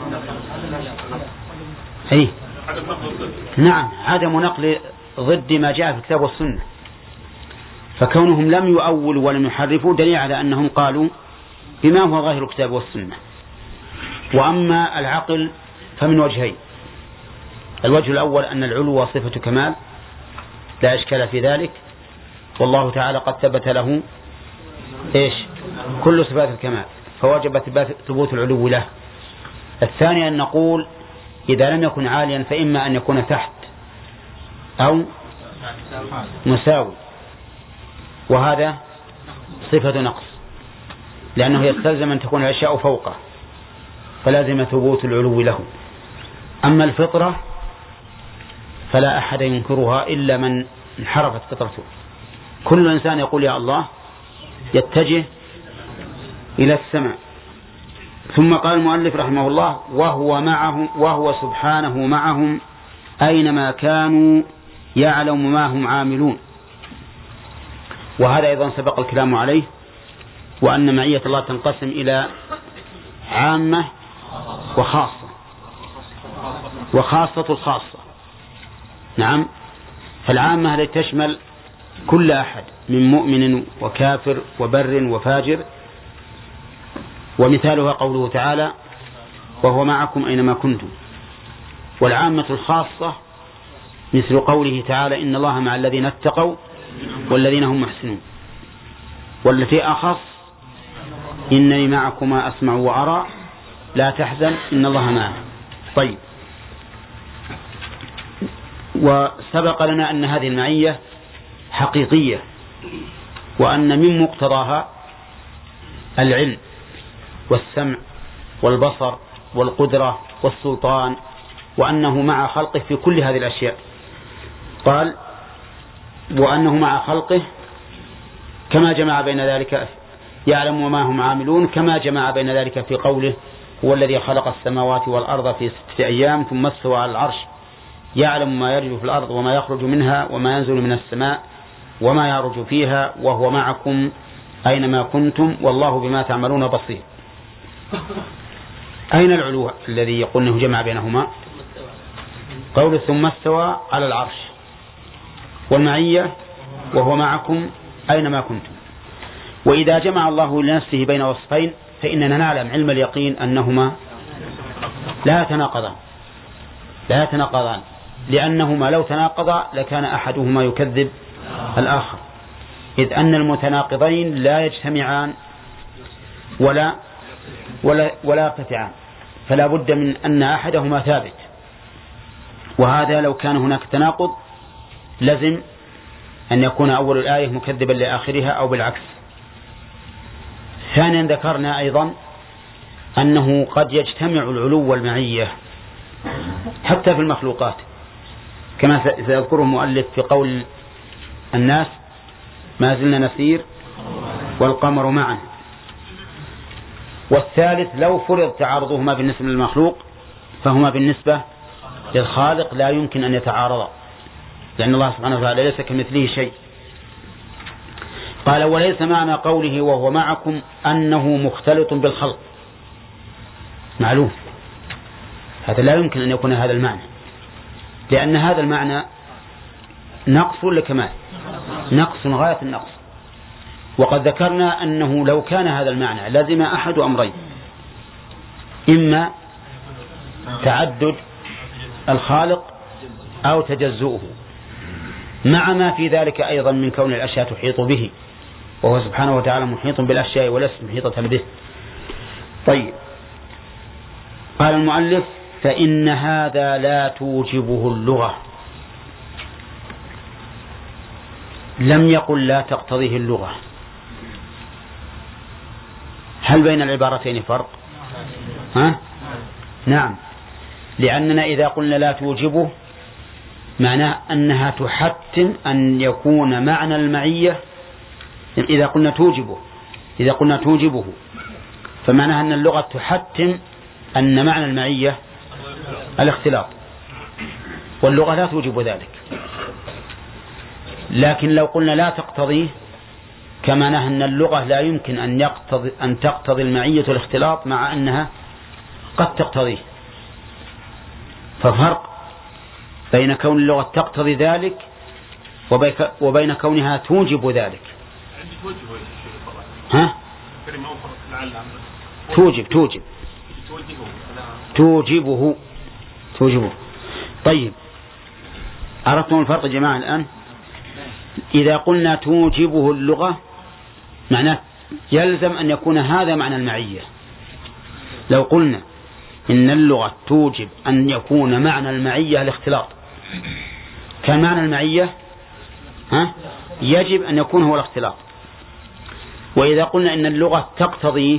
أي نعم عدم نقل ضد ما جاء في الكتاب والسنة، فكونهم لم يؤولوا ولم يحرفوا دليل على أنهم قالوا بما هو ظاهر الكتاب والسنة. وأما العقل فمن وجهين: الوجه الأول أن العلو صفة كمال لا إشكال في ذلك، والله تعالى قد ثبت له إيش كل صفات الكمال، فوجب ثبوت العلو له. الثاني أن نقول إذا لم يكن عاليا فإما أن يكون تحت أو مساوي، وهذا صفة نقص، لأنه يستلزم أن تكون الأشياء فوقه، فلازم ثبوت العلو له. أما الفطرة فلا أحد ينكرها إلا من انحرفت فطرته. كل إنسان يقول يا الله يتجه إلى السماء. ثم قال المؤلف رحمه الله: وهو معهم، وهو سبحانه معهم أينما كانوا يعلم ما هم عاملون. وهذا أيضا سبق الكلام عليه، وأن معية الله تنقسم إلى عامة وخاصة، وخاصة الخاصة. نعم، فالعامة التي تشمل كل أحد من مؤمن وكافر وبر وفاجر، ومثالها قوله تعالى: وهو معكم أينما كنتم. والعامة الخاصة مثل قوله تعالى: إن الله مع الذين اتقوا والذين هم محسنون. والتي أخص: إنني معكما أسمع وأرى لا تحزن إن الله معنا. طيب، وسبق لنا أن هذه المعية حقيقية، وأن من مقتضاها العلم والسمع والبصر والقدرة والسلطان، وأنه مع خلقه في كل هذه الأشياء. قال: وأنه مع خلقه كما جمع بين ذلك، يعلم وما هم عاملون، كما جمع بين ذلك في قوله: هو الذي خلق السماوات والأرض في ستة أيام ثم استوى على العرش يعلم ما يرج في الأرض وما يخرج منها وما ينزل من السماء وما يعرج فيها وهو معكم أينما كنتم والله بما تعملون بصير. أين العلو الذي يقول أنه جمع بينهما؟ قول ثم استوى على العرش، والمعية وهو معكم أينما كنتم. وإذا جمع الله لنفسه بين وصفين فإننا نعلم علم اليقين أنهما لا يتناقضان، لا يتناقضان لأنهما لو تناقضا لكان أحدهما يكذب الآخر، إذ أن المتناقضين لا يجتمعان ولا ولا ولا يرتفعان، فلا بد من أن أحدهما ثابت. وهذا لو كان هناك تناقض لازم أن يكون أول الآية مكذبا لآخرها أو بالعكس. ثانيا ذكرنا أيضا أنه قد يجتمع العلو والمعية حتى في المخلوقات، كما سيذكره المؤلف في قول الناس: ما زلنا نسير والقمر معا. والثالث لو فرض تعارضهما بالنسبة للمخلوق فهما بالنسبة للخالق لا يمكن أن يتعارضا، لأن الله سبحانه وتعالى ليس كمثله شيء. قال: وليس معنى قوله وهو معكم أنه مختلط بالخلق، معلوم هذا لا يمكن أن يكون هذا المعنى، لأن هذا المعنى نقص لكمال، نقص غاية النقص. وقد ذكرنا أنه لو كان هذا المعنى لازم أحد أمرين: إما تعدد الخالق أو تجزؤه، مع ما في ذلك أيضا من كون الأشياء تحيط به، وهو سبحانه وتعالى محيط بالأشياء وليس محيطة به. طيب، قال المؤلف: فإن هذا لا توجبه اللغة. لم يقل لا تقتضيه اللغة. هل بين العبارتين فرق؟ ها؟ نعم، لأننا إذا قلنا لا توجبه معناه أنها تحتم أن يكون معنى المعية، إذا قلنا توجبه إذا قلنا توجبه فمعناها أن اللغة تحتم أن معنى المعية الاختلاط، واللغة لا توجب ذلك. لكن لو قلنا لا تقتضيه كما أن اللغة لا يمكن أن يقتضي أن تقتضي المعية الاختلاط مع أنها قد تقتضيه، ففرق بين كون اللغة تقتضي ذلك وبين كونها توجب ذلك. ها؟ توجب توجب توجبه توجبه. طيب عرفتم الفرق يا جماعة الآن؟ إذا قلنا توجبه اللغة معناه يلزم أن يكون هذا معنى المعية. لو قلنا إن اللغة توجب أن يكون معنى المعية الاختلاط، كان معنى المعية ها يجب أن يكون هو الاختلاط. وإذا قلنا إن اللغة تقتضيه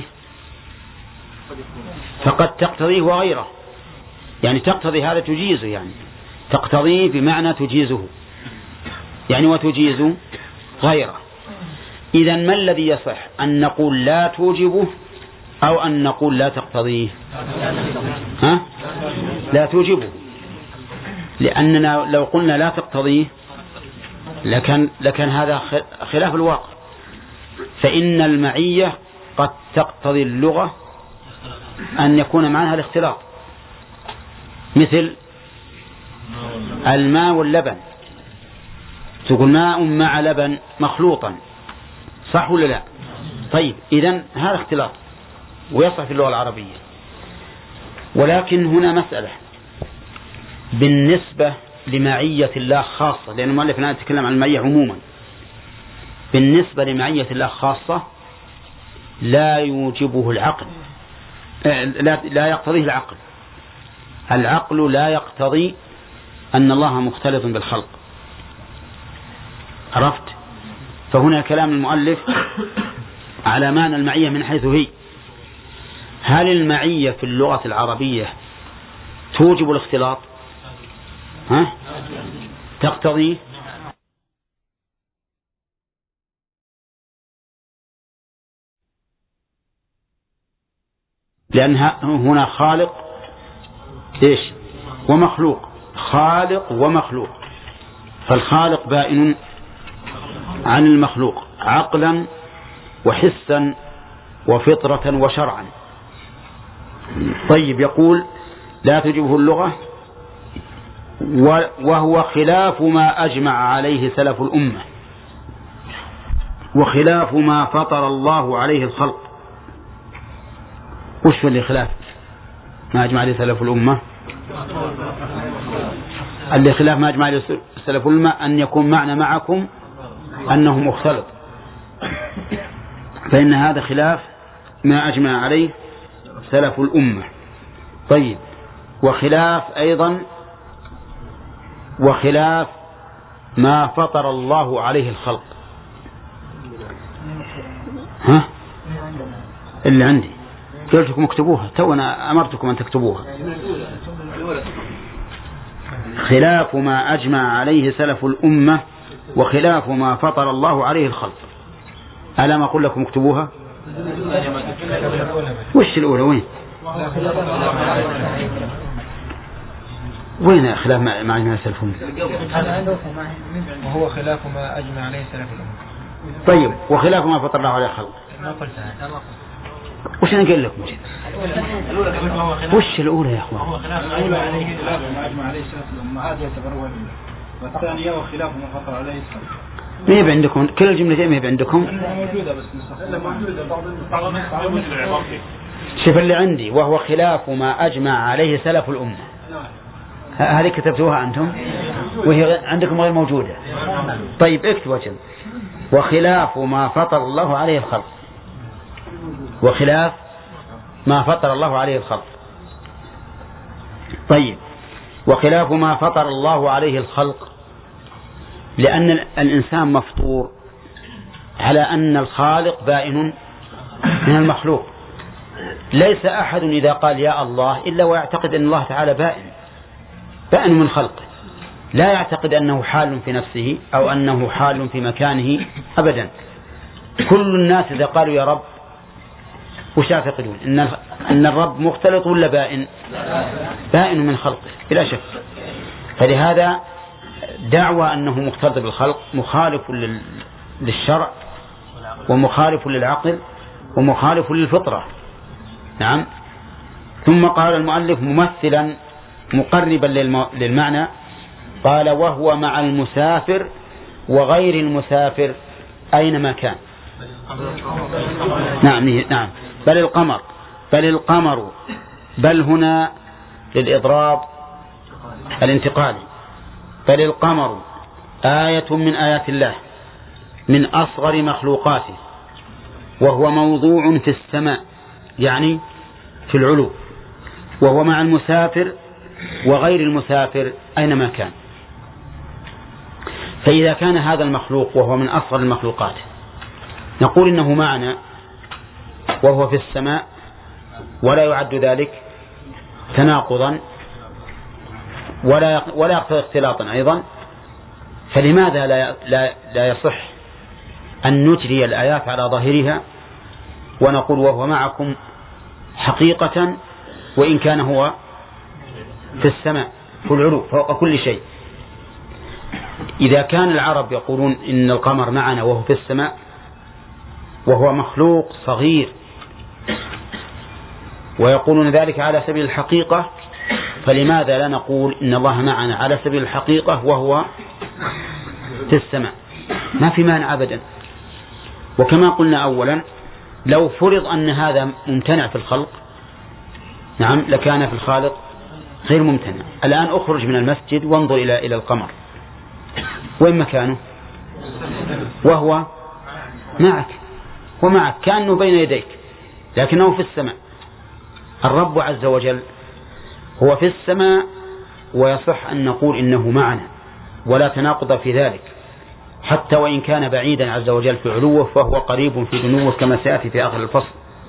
فقد تقتضيه وغيره، يعني تقتضي هذا تجيزه، يعني تقتضيه بمعنى تجيزه يعني وتجيز غيره. إذن ما الذي يصح، أن نقول لا توجبه أو أن نقول لا تقتضيه؟ ها؟ لا توجبه، لأننا لو قلنا لا تقتضيه لكان, لكان هذا خلاف الواقع. فإن المعية قد تقتضي اللغة أن يكون معناها الاختلاط، مثل الماء واللبن، تقول ماء مع لبن مخلوطا، صح ولا لا؟ طيب إذن هذا اختلاط ويصح في اللغة العربية. ولكن هنا مسألة بالنسبة لمعية الله خاصة، لأن المؤلف الآن يتكلم عن المعية عموما. بالنسبة لمعية الله خاصة لا يوجبه العقل، لا, لا يقتضيه العقل. العقل لا يقتضي أن الله مختلط بالخلق، عرفت؟ فهنا كلام المؤلف على معنى المعية من حيث هي. هل المعية في اللغة العربية توجب الاختلاط؟ ها؟ تقتضي؟ لأن هنا خالق إيش ومخلوق، خالق ومخلوق، فالخالق بائن عن المخلوق عقلا وحسا وفطرة وشرعا. طيب يقول لا تجبه اللغة وهو خلاف ما أجمع عليه سلف الأمة وخلاف ما فطر الله عليه الخلق. وش اللي خلاف ما أجمع عليه سلف الأمة؟ اللي خلاف ما أجمع عليه سلف الأمة أن يكون معنى معكم أنه مختلط، فإن هذا خلاف ما أجمع عليه سلف الأمة. طيب وخلاف أيضا وخلاف ما فطر الله عليه الخلق. ها اللي عندي قلتكم اكتبوها، تو أنا أمرتكم أن تكتبوها. خلاف ما أجمع عليه سلف الأمة وخلاف ما فطر الله عليه الخلق. ألا ما أقول لكم اكتبوها؟ وش الأولى وين وين خلاف ما أجمع سلف الأمة؟ وهو خلاف ما أجمع عليه سلف الأمة. طيب وخلاف ما فطر الله عليه الخلق وش أنا قل لكم؟ وش الأولى يا أخوان؟ هو خلاف ما أجمع عليه خلاف ما أجمع عليه سلف الأمة، هذا يعتبر أول. والثانية وخلاف ما فطر عليه الخلق. ما يبقى عندكم كل الجملتين، ما يبقى عندكم موجودة بس موجودة. شوف اللي عندي وهو خلاف ما أجمع عليه سلف الأمة، هذه كتبتوها أنتم وهي عندكم غير موجودة. طيب اكتبوا جنب وخلاف ما فطر الله عليه الخلق، وخلاف ما فطر الله عليه الخلق. طيب وخلاف ما فطر الله عليه الخلق، لأن الإنسان مفطور على أن الخالق بائن من المخلوق. ليس أحد إذا قال يا الله إلا ويعتقد أن الله تعالى بائن بائن من خلقه، لا يعتقد أنه حال في نفسه أو أنه حال في مكانه أبدا. كل الناس إذا قالوا يا رب وش يعتقدون؟ إن أن الرب مختلط ولا بائن؟ بائن من خلقه بلا شك. فلهذا دعوى أنه مختلط بالخلق مخالف للشرع ومخالف للعقل ومخالف للفطرة. نعم. ثم قال المؤلف ممثلا مقربا للمعنى، قال وهو مع المسافر وغير المسافر أينما كان. نعم نعم بل القمر بل القمر بل هنا للإضراب الانتقالي، بل القمر آية من آيات الله من أصغر مخلوقاته، وهو موضوع في السماء يعني في العلو، وهو مع المسافر وغير المسافر أينما كان. فإذا كان هذا المخلوق وهو من أصغر المخلوقات نقول إنه معنا وهو في السماء، ولا يعد ذلك تناقضا ولا ولا يقتضي اختلاطا أيضا. فلماذا لا لا لا يصح أن نجري الآيات على ظاهرها ونقول وهو معكم حقيقة وإن كان هو في السماء في العلو فوق كل شيء؟ إذا كان العرب يقولون إن القمر معنا وهو في السماء وهو مخلوق صغير ويقولون ذلك على سبيل الحقيقة، فلماذا لا نقول إن الله معنا على سبيل الحقيقة وهو في السماء؟ ما في مانع أبدا. وكما قلنا أولا لو فرض أن هذا ممتنع في الخلق نعم لكان في الخالق غير ممتنع. الآن أخرج من المسجد وانظر إلى إلى القمر، وين مكانه؟ وهو معك ومعك كأنه بين يديك لكنه في السماء. الرب عز وجل هو في السماء ويصح أن نقول إنه معنا ولا تناقض في ذلك، حتى وإن كان بعيدا عز وجل في علوه فهو قريب في دنوه كما سيأتي في آخر الفصل.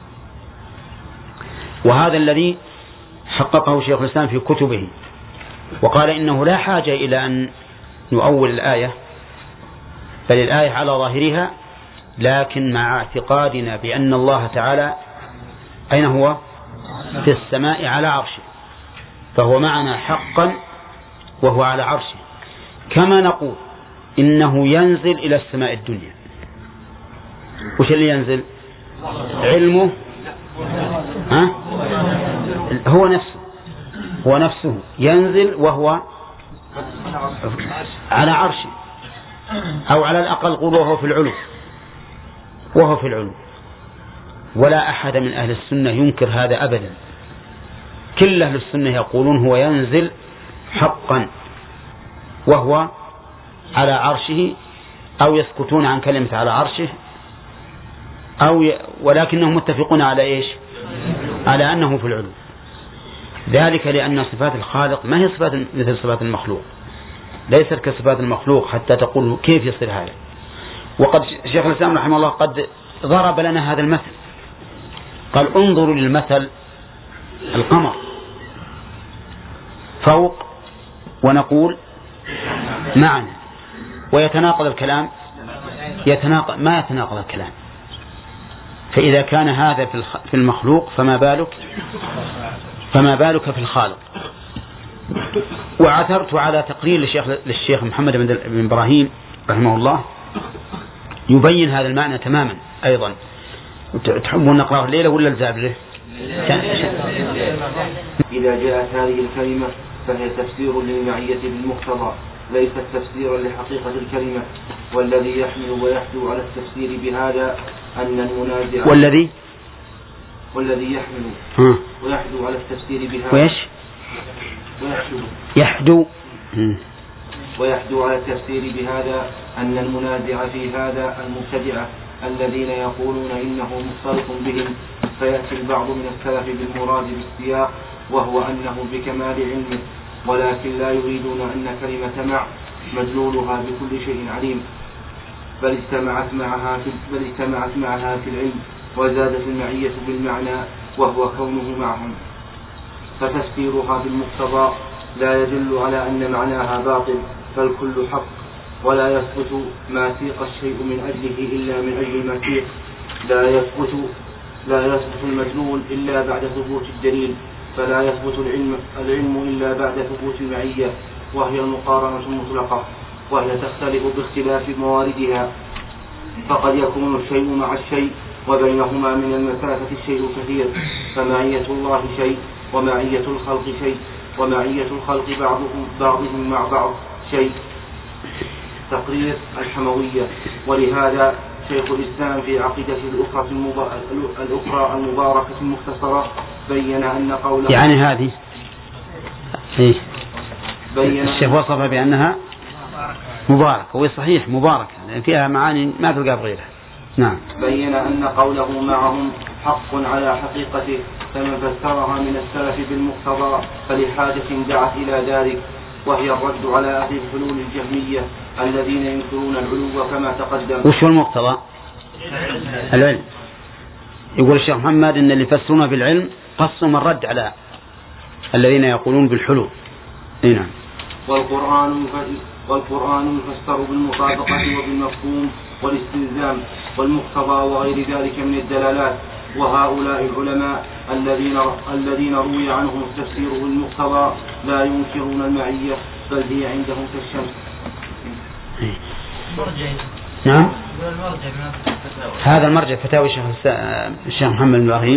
وهذا الذي حققه شيخ الإسلام في كتبه، وقال إنه لا حاجة إلى أن نؤول الآية، بل الآية على ظاهرها، لكن مع اعتقادنا بأن الله تعالى أين هو؟ في السماء على عرشه، فهو معنا حقا وهو على عرشه. كما نقول إنه ينزل إلى السماء الدنيا. وش اللي ينزل؟ علمه ها؟ هو نفسه هو نفسه ينزل وهو على عرشه، أو على الأقل قول وهو في العلو وهو في العلو. ولا أحد من أهل السنة ينكر هذا أبدا. كل أهل السنة يقولون هو ينزل حقا وهو على عرشه، أو يسكتون عن كلمة على عرشه، أو ي... ولكنهم متفقون على إيش؟ على أنه في العلو. ذلك لأن صفات الخالق ما هي صفات مثل صفات المخلوق، ليست كصفات المخلوق حتى تقول كيف يصير هذا. وقد شيخ الإسلام رحمه الله قد ضرب لنا هذا المثل، قال انظروا للمثل القمر فوق ونقول معنا، ويتناقض الكلام يتناقض ما يتناقض الكلام. فإذا كان هذا في المخلوق فما بالك فما بالك في الخالق. وعثرت على تقرير للشيخ, للشيخ محمد بن إبراهيم رحمه الله يبين هذا المعنى تماما أيضا. تحبون نقرأه الليلة ولا الزابلة؟ إذا جاءت هذه الكلمة فهي تفسير للمعية بالمقتضى ليست تفسيرا لحقيقة الكلمة. والذي يحمل ويحدو على التفسير بهذا أن المنازع والذي والذي يحمل ويحدو على التفسير بهذا ويش ويحدو يحدو ويحدو على التفسير بهذا أن المنازع في هذا المبتدعة الذين يقولون إنه مختلط بهم، فيأتي البعض من السلف بالمراد بالسياق وهو أنه بكمال علمه، ولكن لا يريدون أن كلمة مع مدلولها بكل شيء عليم، بل اجتمعت معها في بل اجتمعت معها في العلم، وزادت المعية بالمعنى وهو كونه معهم، فتفسيرها بالمقتضى لا يدل على أن معناها باطل، فالكل حق، ولا يثبت ما سيق الشيء من أجله إلا من أجل ما سيق، لا يثبت لا يثبت المدلول إلا بعد ثبوت الدليل، فلا يثبت العلم, العلم إلا بعد ثبوت المعية، وهي المقارنة المطلقة، وهي تختلف باختلاف مواردها، فقد يكون الشيء مع الشيء وبينهما من المسافة الشيء كثير، فمعية الله شيء ومعية الخلق شيء، ومعية الخلق بعضهم, بعضهم مع بعض شيء. تقرير الحموية. ولهذا شيخ الإسلام في عقيدته الأخرى الأخرى المباركة المختصرة بين أن قوله يعني هذه إيه؟ بين الشيخ وصفها بأنها مباركة، وهي صحيح مباركة لأن فيها معاني ما تلقى بغيرها. نعم. بين أن قوله معهم حق على حقيقته، فمن فسرها من السلف بالمقتضى فلحاجة دعت إلى ذلك، وهي الرد على أهل الحلول الجهمية الذين ينكرون العلو كما تقدم. وش هو المقتضى؟ العلم. يقول الشيخ محمد إن اللي يفسرون بالعلم قصهم الرد على الذين يقولون بالحلول. نعم. والقرآن والقرآن يفسر بالمطابقة وبالمفهوم والاستلزام والمقتضى وغير ذلك من الدلالات، وهؤلاء العلماء الذين الذين روي عنهم التفسير بالمقتضى لا ينكرون المعية، بل هي عندهم كالشمس. نعم. هذا المرجع فتاوي الشيخ محمد بن إبراهيم.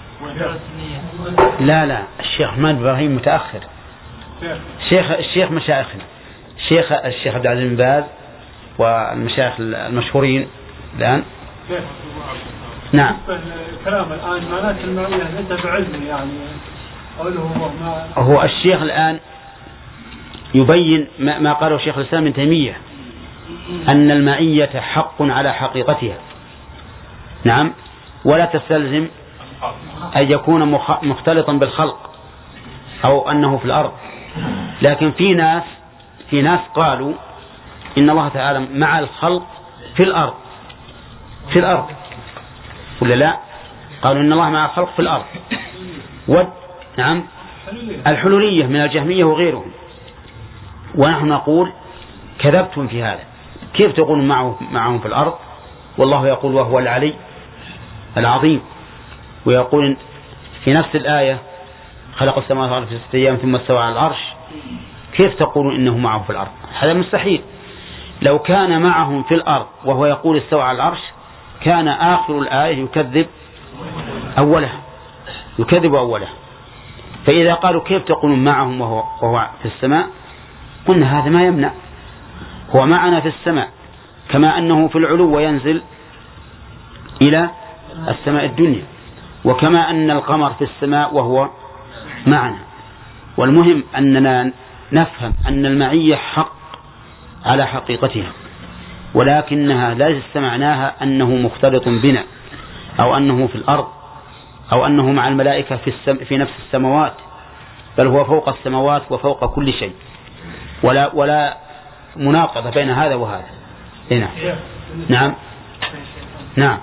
لا لا الشيخ محمد بن إبراهيم متأخر. الشيخ الشيخ مشايخنا الشيخ الشيخ عبد العزيز بن باز والمشايخ المشهورين الآن. نعم. الكلام الآن معناته المعية ليس بعلم يعني أوله هو ما هو الشيخ الآن يبين ما, ما قاله الشيخ الإسلام ابن تيمية أن المعية حق على حقيقتها. نعم. ولا تستلزم أن يكون مختلطا بالخلق أو أنه في الأرض، لكن في ناس في ناس قالوا إن الله تعالى مع الخلق في الأرض في الأرض ولا لا؟ قالوا إن الله مع الخلق في الأرض. و... نعم الحلولية من الجهمية وغيرهم. ونحن نقول كذبتم في هذا، كيف تقول معه معهم في الأرض والله يقول وهو العلي العظيم، ويقول في نفس الآية خلق السماوات والأرض في ستة أيام ثم استوى على العرش، كيف تقولون إنه معه في الأرض؟ هذا مستحيل. لو كان معهم في الأرض وهو يقول استوى على العرش كان آخر الآية يكذب أولها يكذب أولها. فإذا قالوا كيف تقولون معهم وهو, وهو في السماء، قلنا هذا ما يمنع، هو معنا في السماء كما أنه في العلو وينزل إلى السماء الدنيا، وكما أن القمر في السماء وهو معنا. والمهم أننا نفهم أن المعية حق على حقيقتها، ولكنها لا استمعناها أنه مختلط بنا أو أنه في الأرض أو أنه مع الملائكة في, السم في نفس السماوات، بل هو فوق السماوات وفوق كل شيء، ولا, ولا مناقضة بين هذا وهذا. هنا. نعم نعم.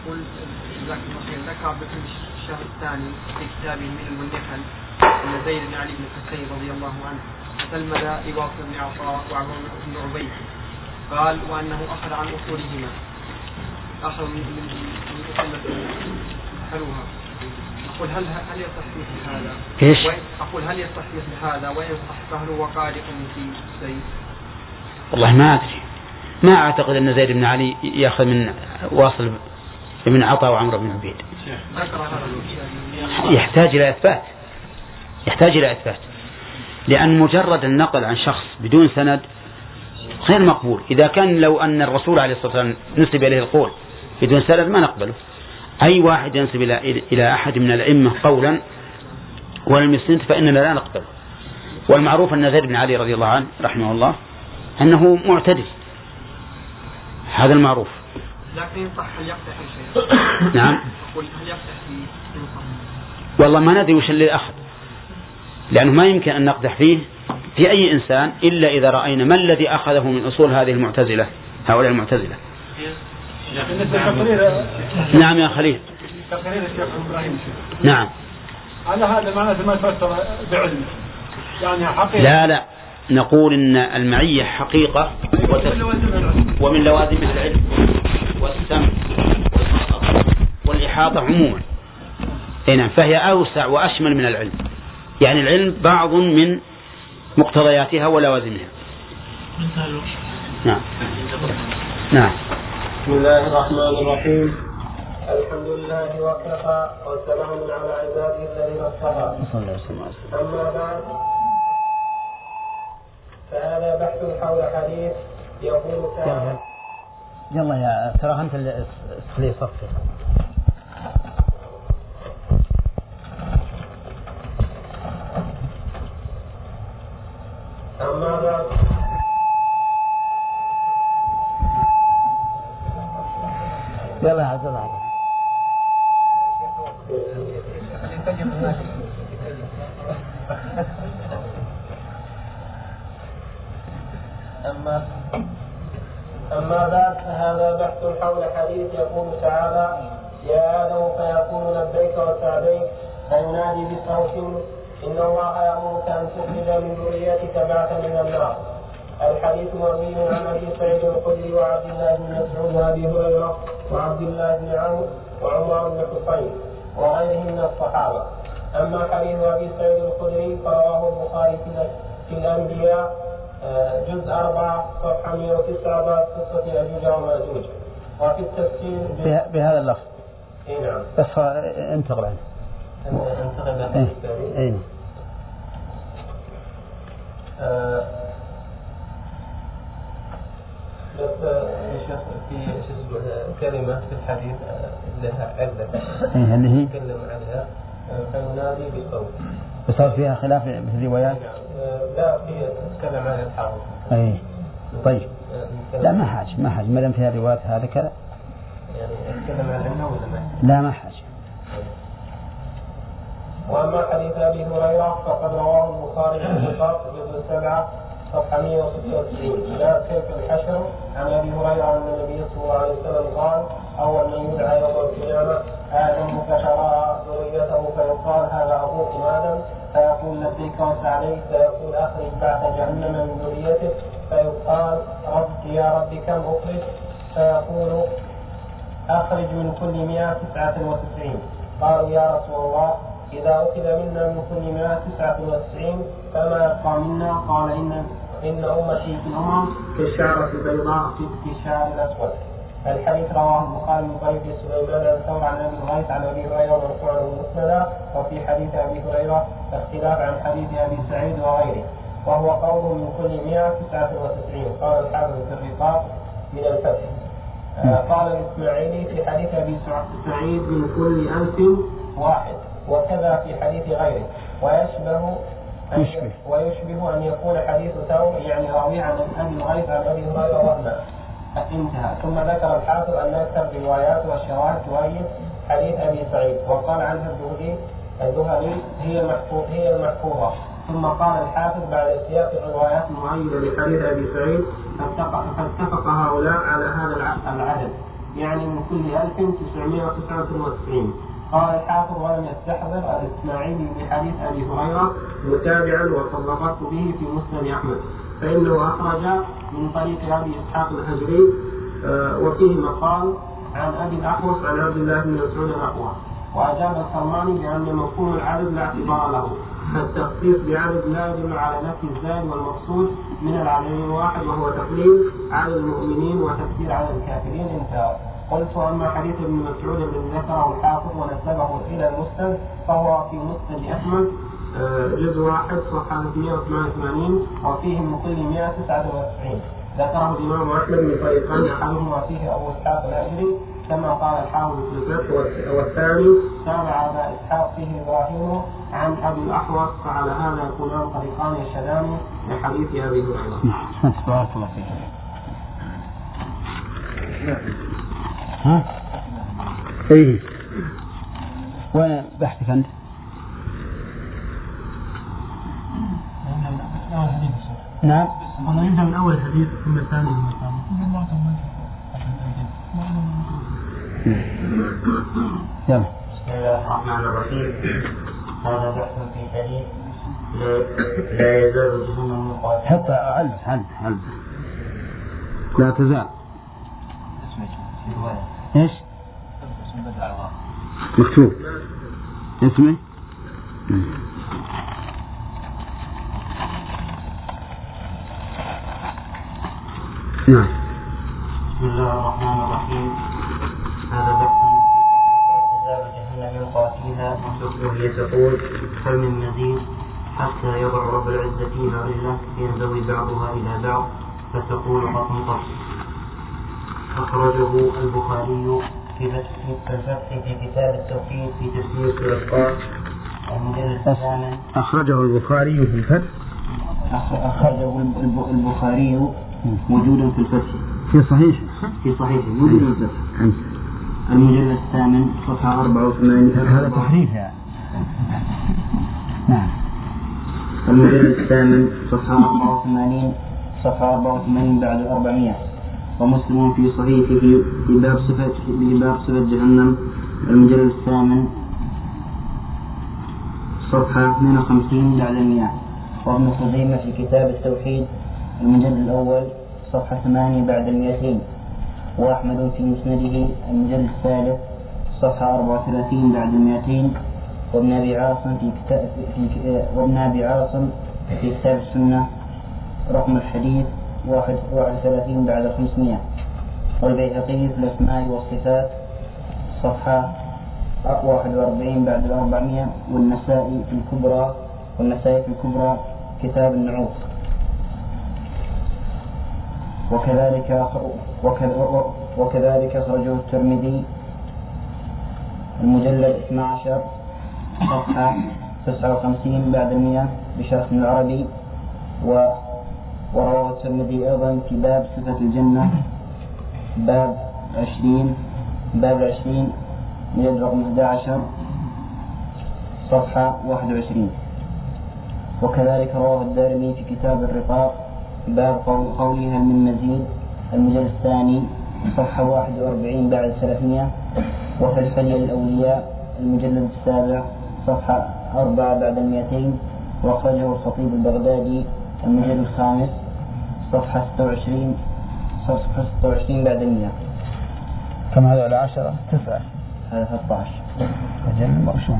ذكر ابن الشهر الثاني في كتابه من المنحل أن زيد بن علي بن الحسين رضي الله عنه تلمذ لواصل بن عطاء وعمر بن عبيد، قال وأنه أخذ عن أصولهما أخذ من من أصول حلوها. أقول هل هل يصح مثل هذا؟ إيش؟ أقول هل يصح مثل هذا وإن صح فهل هو قادح في زيد؟ والله ما أدري، ما أعتقد أن زيد بن علي يأخذ من واصل بن عطاء وعمر بن عبيد. يحتاج إلى إثبات يحتاج إلى إثبات لأن مجرد النقل عن شخص بدون سند غير مقبول. إذا كان لو أن الرسول عليه الصلاة والسلام نسب إليه القول بدون سند ما نقبله. أي واحد ينسب إلى إلى أحد من الأئمة قولا ولم يسند فإننا لا نقبله. والمعروف أن زيد بن علي رضي الله عنه رحمه الله أنه معتدل، هذا المعروف. لكن صح هل يقتح الشيء؟ نعم. أقول هل يقتح فيه؟ والله ما ندري وش اللي أخذ، لأنه ما يمكن أن نقدح فيه في أي إنسان إلا إذا رأينا ما الذي أخذه من أصول هذه المعتزلة هؤلاء المعتزلة. نعم يا خليل. تقرير الشيخ إبراهيم. نعم. على هذا معناته ما تفسر بعلم. يعني حقيقة. لا لا، نقول إن المعية حقيقة ومن لوازمها العلم والسمع والإحاطة عموما. نعم، فهي أوسع وأشمل من العلم، يعني العلم بعض من مقتضياتها ولوازمها. نعم نعم. بسم الله الرحمن الرحيم. الحمد لله وكفى وسلام على عباده الذين اصطفى. أما بعد، فهذا بحث حول حديث يقول تعالى. يلا يا ترى أنت اللي تخلي صفك. أما بعد، يلا يا عبد الله. أما أما بعد، فهذا بحث حول حديث يقول تعالى: يا آدم فيقول لبيك وسعديك، فينادي بصوت: إن الله يأمرك أن تخرج من ذريتك بعثا من النار. الحديث مروي عن أبي سعيد الخدري وعبد الله بن مسعود وأبي هريرة وعبد الله بن عمرو وعمر بن حصين وغيرهم من الصحابة. أما حديث أبي سعيد الخدري فرواه البخاري في الأنبياء جزء أربعة صفحة مئة وتسعة باب قصة يأجوج ومأجوج. وفي التفسير بهذا اللفظ. إيه نعم. بس انتقل عنه. انتقل عنه. إيه. إيه. آه بس في كلمة في الحديث لها عدة. إيه اللي هي؟ نتكلم عنها. فينادي بصوت. بصار فيها خلاف في الروايات؟ لا، في تتكلم عن الحاضر. أي طيب. لا ما حاجة ما حاجة ما دام فيها روايات هذا كذا. يعني نتكلم عنها ولا ما؟ لا ما حاجة. وأما حديث أبي هريرة فقد رواه البخاري في النصاب جزء سبعة صفحة مئة وستة وتسعين. لا كيف الحشر عن أبي هريرة أن النبي صلى الله عليه وسلم قال: أول من يدعى يوم القيامة آدم فترى ذريته فيقال: هذا أبوكم آدم، فيقول: لبيك وسعديك، فيقول: أخرج بعث جهنم من ذريتك، فيقال: رب يا رب كم أخرج؟ فيقول: أخرج من كل مئة تسعة وتسعين. قالوا: يا رسول الله، إذا أخذ منا من كل مئة تسعة وتسعين فما يبقى منا؟ قال: إن إن أمتي في الأمم كالشعرة البيضاء في الشعر الأسود. الحديث رواه البخاري من طريق سليمان عن ثور عن أبي الغيث عن أبي هريرة مرفوعا ومسندا. وفي حديث أبي هريرة اختلاف عن حديث أبي سعيد وغيره، وهو قول من كل مئة تسعة وتسعين. قال الحافظ في الرقاق من الفتح. آه قال الإسماعيلي في حديث أبي سعيد من كل ألف واحد، وكذا في حديث غيره. ويشبه يشبه. ويشبه أن يكون حديث ثور يعني راوي عن أبي الغيث عن أبي هريرة وهما. انتهى. ثم ذكر الحافظ أن أكثر الروايات والشواهد تؤيد حديث أبي سعيد، وقال عنها الذهلي الذهلي هي المحفوظ هي المحفوظة. ثم قال الحافظ بعد سياق الروايات المؤيدة لحديث أبي سعيد: فاتفق هؤلاء على هذا العدد، يعني من كل ألف تسعمائة وتسعة وتسعين. قال الحافظ: ولم يستحضر الإسماعيلي بحديث أبي هريرة متابعا وصدقت به في مسند أحمد، فإنه أخرج من طريق أبي إسحاق الهجري آه وفيه مقال عن أبي الأحوص عن عبد الله بن مسعود الأقوى. وأجاب الصرماني بأن مفهوم العدد لا اعتبار له، فالتخصيص بعدد لا يدل على نفي الزائد والمقصود من العدد الواحد، وهو تقليل عدد المؤمنين وتكثير عدد الكافرين. انتهى. قلت: أما حديث ابن مسعود الذي ذكره الحافظ ونسبه إلى المسند فهو في مسند أحمد جزء واحد صفحة مئة وثمانية وثمانين، وفيه من كل مئة تسعة وتسعين. ذكره الإمام أحمد من طريقين، أحدهما فيه أبو إسحاق الهجري كما قال الحافظ في الفتح، والثاني تابع أبا إسحاق فيه إبراهيم عن أبي الأحوص، فعلى هذا يكونان طريقان يشهدان لحديث أبي هريرة. بارك الله فيك. ها؟ إيه. وين بحثك أنت؟ نعم. أنا يبدأ من أول حديث ثم الثاني ثم الثاني. بسم الله الرحمن الرحيم. هذا بحث في حديث لا يزال جهنم قاتلا. حتى ألف ألف ألف لا تزال. إيش؟ مكتوب اسمه. نعم. بسم الله الرحمن الرحيم. هذا بحث عذاب جهنم قاتلها وهي تقول هل من مزيد حتى يضع رب العزة فيها رجله ينزوي بعضها إلى بعض فتقول قطن قط. أخرجه البخاري في الفتح في كتاب التوحيد في تفسير سورة قاف المجلد الثامن. أخرجه البخاري في الفتح. أخرجه البخاري موجودا في الفتح في صحيح في صحيح موجودا في الفتح المجلد الثامن صفحة أربعة وثمانين. هذا تحريف يعني. نعم. المجلد الثامن صفحة أربعة وثمانين صفحة أربعة وثمانين بعد الأربعمائة. ومسلم في صحيحه في باب صفة في باب صفة جهنم المجلد الثامن صفحة اثنين وخمسين بعد المئة. وابن خزيمة في كتاب التوحيد المجلد الأول صفحة ثمانية بعد المئتين. وأحمد في مسنده المجلد الثالث صفحة أربعة وثلاثين بعد المئتين. وابن أبي عاصم في كتاب في وابن أبي عاصم في كتاب السنة رقم الحديث واحد وثلاثين بعد خمسمائة. والبيهقي في الأسماء والصفات صفحة واحد وأربعين بعد الأربعمائة. والنسائي في الكبرى والنسائي في الكبرى كتاب النعوت. وكذلك وكذلك أخرجه الترمذي المجلد اثني عشر صفحة تسعة وخمسين بعد المئة بشرح العربي. ورواه الترمذي أيضا في باب صفة الجنة باب عشرين باب العشرين مجلد رقم أحد عشر صفحة واحد وعشرين. وكذلك رواه الدارمي في كتاب الرقاق باب قولها من مزيد المجلد الثاني صفحة واحد وأربعين بعد ثلاثمائة. وفي الحلية الأولياء المجلد السابع صفحة أربعة بعد المئتين. وأخرجه الخطيب البغدادي المجلد الخامس صفحة ستة وعشرين صفحة ستة وعشرين بعد المئة. كم هذا على عشرة تسعة هذا ثلاثة عشر. أجل مرشون.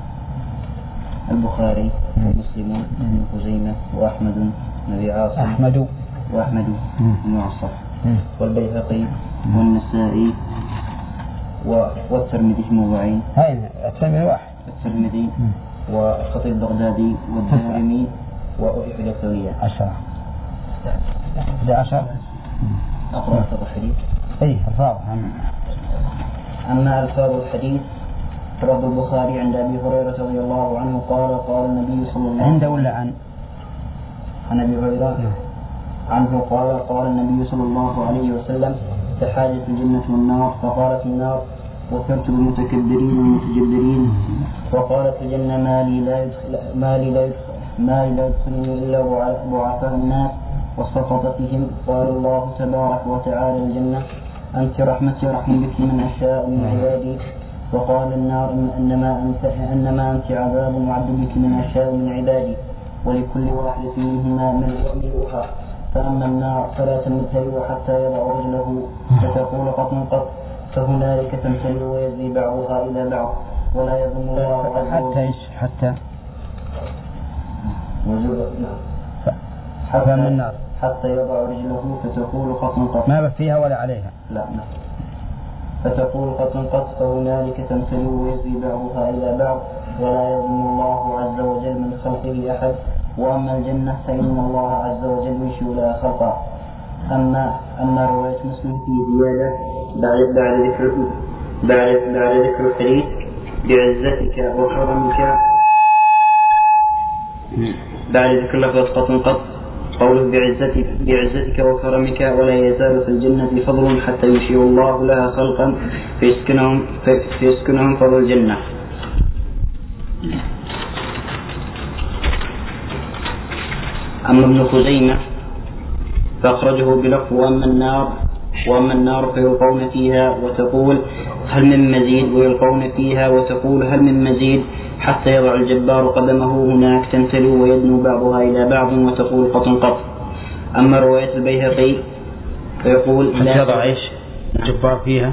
البخاري ومسلم وابن خزيمة وأحمد نبي عاصم أحمد وأحمد بن عصر والبيهقي والنسائي والترمذي في موضعين. هاي الترمذي واحد. الترمذي والخطيب البغدادي والدارمي وإحدى الثورية عشرة أحد عشر. أقرأ ألفاظ الحديث. أي ألفاظ. أما ألفاظ الحديث فرد البخاري عند أبي هريرة رضي الله عنه قال قال النبي صلى الله عليه وسلم. عنده ولا عن عن أبي هريرة عنه قال قال النبي صلى الله عليه وسلم تحاجت الجنة والنار فقالت النار وكرت بالمتكبرين والمتجبرين. وقالت الجنة ما لي لا يدخل ما لي لا يدخل ما لي لا يدخلني إلا بعثاء الناس وسقطتهم. قال الله تبارك وتعالى الجنة أنت رحمتي رحم بك من أشاء من عبادي. وقال النار إنما أنت إنما أنت عذاب معد بك من أشاء من عبادي ولكل واحدة منهما ملؤها. فأما النار فلا تمتلئ حتى يضع رجله فتقول قطن قط فهنالك تمتلئ ويزي بعضها إلى بعض ولا يظن الله عز وجل حتى حتى حتى من النار حتى يضع رجله فتقول قطن قط ما فيها ولا عليها. لا لا فتقول قطن قط فهنالك تمتلئ ويزي بعضها إلى بعض ولا يظن الله عز وجل من خلقه أحد. وأما الجنة فإن الله عز وجل ينشئ لها خلقا. أما أما رواية مسلم في زيادة بعد بعد ذكر بعد بعد ذكر الحديث بعزتك وكرمك بعد ذكر لفظ قطن قط قوله بعزتك بعزتك وكرمك ولا يزال في الجنة فضل حتى ينشئ الله لها خلقا فيسكنهم فيسكنهم فضل الجنة. أما ابن خزيمة فأخرجه بلفظ وأما النار وأما النار فيلقون فيها وتقول هل من مزيد ويلقون فيها وتقول هل من مزيد حتى يضع الجبار قدمه هناك تمتلئ ويدنو بعضها إلى بعض وتقول قط قط. أما رواية البيهقي فيقول حتى يضع إيش الجبار فيها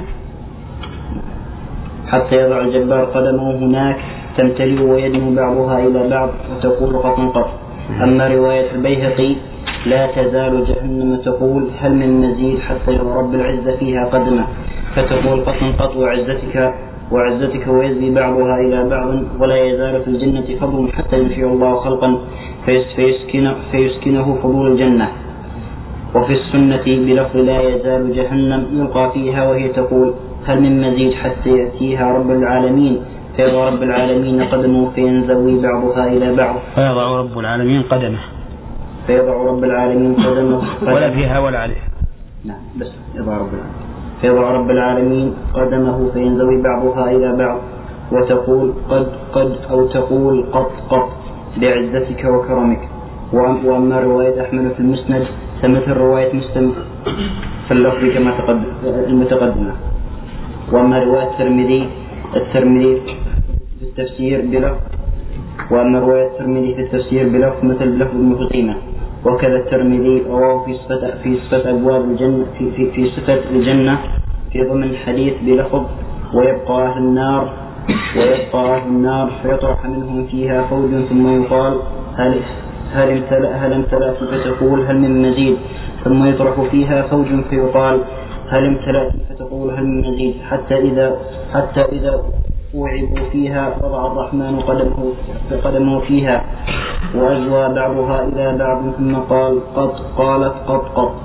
حتى يضع الجبار قدمه هناك تمتلئ ويدنو بعضها إلى بعض وتقول قط قط. أما رواية البيهقي لا تزال جهنم تقول هل من مزيد حتى يضع رب العزة فيها قدمه فتقول قط قط وعزتك وعزتك ويزي بعضها إلى بعض ولا يزال في الجنة فضل حتى ينشئ الله خلقا فيسكن فيسكنه فضول الجنة. وفي السنة بلفظ لا يزال جهنم يلقى فيها وهي تقول هل من مزيد حتى يأتيها رب العالمين فيضع رب العالمين قدمه فينزوي بعضها إلى بعض فيضع رب العالمين قدمه فيضع رب العالمين قدمه ولا فيها ولا عليها. نعم بس يضع رب العالمين فيضع رب العالمين قدمه فينزوي بعضها إلى بعض وتقول قد قد أو تقول قط قط بعزتك وكرمك. وأما رواية أحمد في المسند فمثل رواية مسلم في اللفظ كما تقدم المتقدمة. وأما رواية الترمذي الترمذي في التفسير بلفظ وأما رواية الترمذي في التفسير بلفظ مثل بلفظ ابن خزيمة. وكذا الترمذي رواه في صفة في صفة أبواب الجنة في في, في صفة الجنة في ضمن حديث بلفظ ويبقى أهل النار ويبقى أهل النار فيطرح منهم فيها فوج ثم يقال هل هل امتلأ هل امتلأت فتقول هل من مزيد ثم يطرح فيها فوج فيقال هل امتلأت فتقول هل من مزيد حتى إذا حتى إذا وعبوا فيها وضع الرحمن قدمه قدمه فيها وأجوى بعضها إلى بعض ثم قال قط قالت قط قط.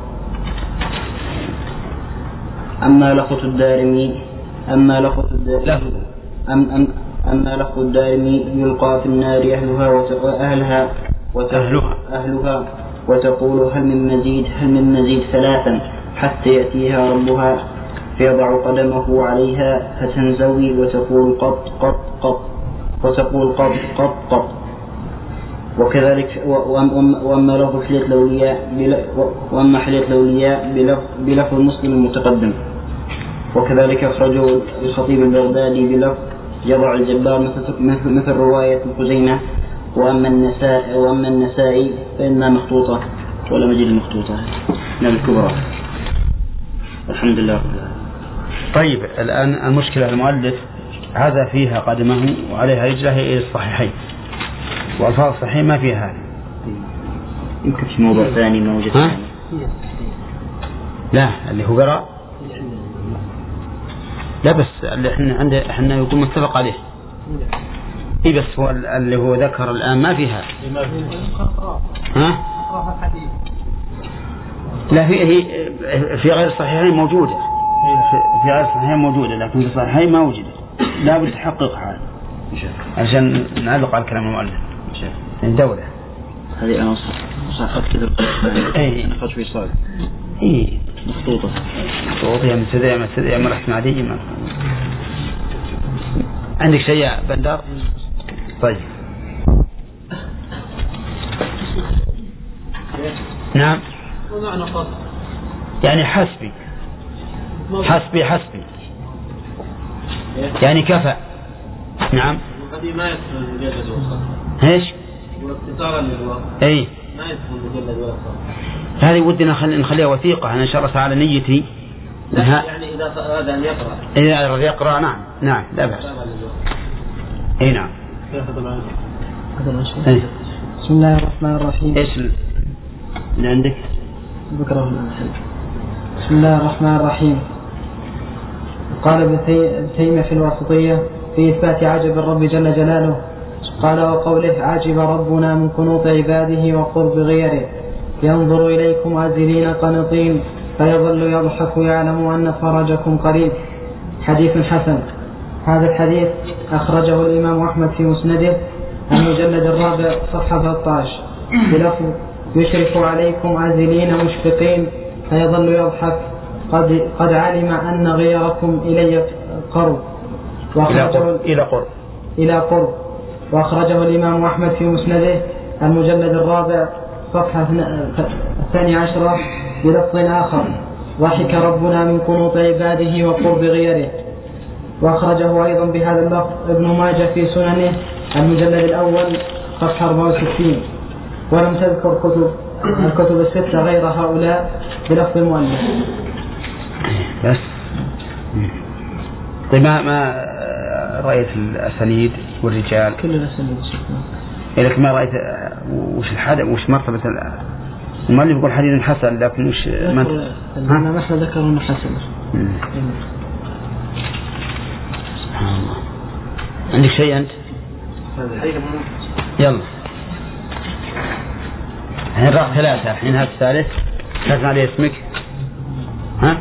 أما لفظ الدارمي أما لفظ الدارمي أم أم أما لفظ الدارمي يلقى في النار أهلها وأهلها وأهلها أهلها وتقول هل من مزيد هل من مزيد ثلاثا حتى يأتيها ربها فيضع قدمه عليها فتنزوي وتقول قط قط قط وتقول قط قط قط. وكذلك وأما لفظ حلية الأولياء وأما حلية الأولياء بلفظ مسلم المتقدم. وكذلك أخرجه الخطيب البغدادي بلفظ يضع الجبار مثل مثل رواية خزيمة. وأما النساء وأما النسائي فإنها مخطوطة ولا مجيد المخطوطة من الكبرى. الحمد لله. طيب الآن المشكلة المؤلف هذا فيها قدمه وعليها رجله إلى الصحيحين والفاظ الصحيح ما فيها هذا. يمكن في موضوع ثاني ما وجدت ثاني. لا اللي هو قراء لا بس اللي احنا عنده احنا يكون متفق عليه. اي بس هو اللي هو ذكر الآن ما فيها. ها؟ لا هي هي في غير الصحيحين موجودة. في غير الصحيحين موجودة لكن في الصحيحين ما وجدت. لا بد تحققها عشان نعلق على كلام المؤلف. الدولة هذه أنا صحت كذا. إيه. أنا خرج في صالح. إيه. مخطوطة. مخطوطة يا مسدة يا مسدة يا مرحت معدي ما. عندك شيء يا بندر؟ طيب. نعم. ومعنى قط. يعني حسبي. حسبي حسبي. يعني كفى. نعم. هذه ما يدخل المجلد والخط. ايش؟ واختصارا للوقت. اي. ما يدخل المجلد والخط. هذه ودنا نخليها وثيقة أنا إن شاء الله تعالى نيتي. يعني إذا أراد أن يقرأ. إذا أراد يقرأ نعم نعم لا بأس. اي نعم. إيه. بسم الله الرحمن الرحيم. ايش اللي عندك؟ بكره. بسم الله الرحمن الرحيم. قال ابن تيمية في الواسطية في إثبات عجب الرب جل جلاله قال وقوله عجب ربنا من قنوط عباده وقرب غيره ينظر إليكم عازلين قنطين فيظل يضحك يعلم أن فرجكم قريب. حديث حسن. هذا الحديث أخرجه الإمام أحمد في مسنده المجلد الرابع صفحة ثلاثة عشر بلفظ يشرف عليكم عازلين مشفقين فيظل يضحك قد, قد علم أن غيركم إلي قرب إلى قرب إلى قرب. وأخرجه الإمام أحمد في مسنده المجلد الرابع صفحة الثاني عشرة بلفظ آخر ضحك ربنا من قنوط عباده وقرب غيره. وأخرجه أيضا بهذا اللفظ ابن ماجه في سننه المجلد الأول صفحة أربعة وستين. ولم تذكر كتب الكتب الستة غير هؤلاء بلفظ المؤلف. بس طيب ما ما رأيت الأسانيد والرجال؟ كل الأسانيد. لكن ما رأيت وش الحد وش مرتبة المؤلف يقول حديث حسن لكن وش ما أنا ما ذكر إنه حسن. سبحان الله. عندك شيء أنت؟ يلا الحين راح ثلاثة الحين هذا الثالث لازم عليه اسمك ها؟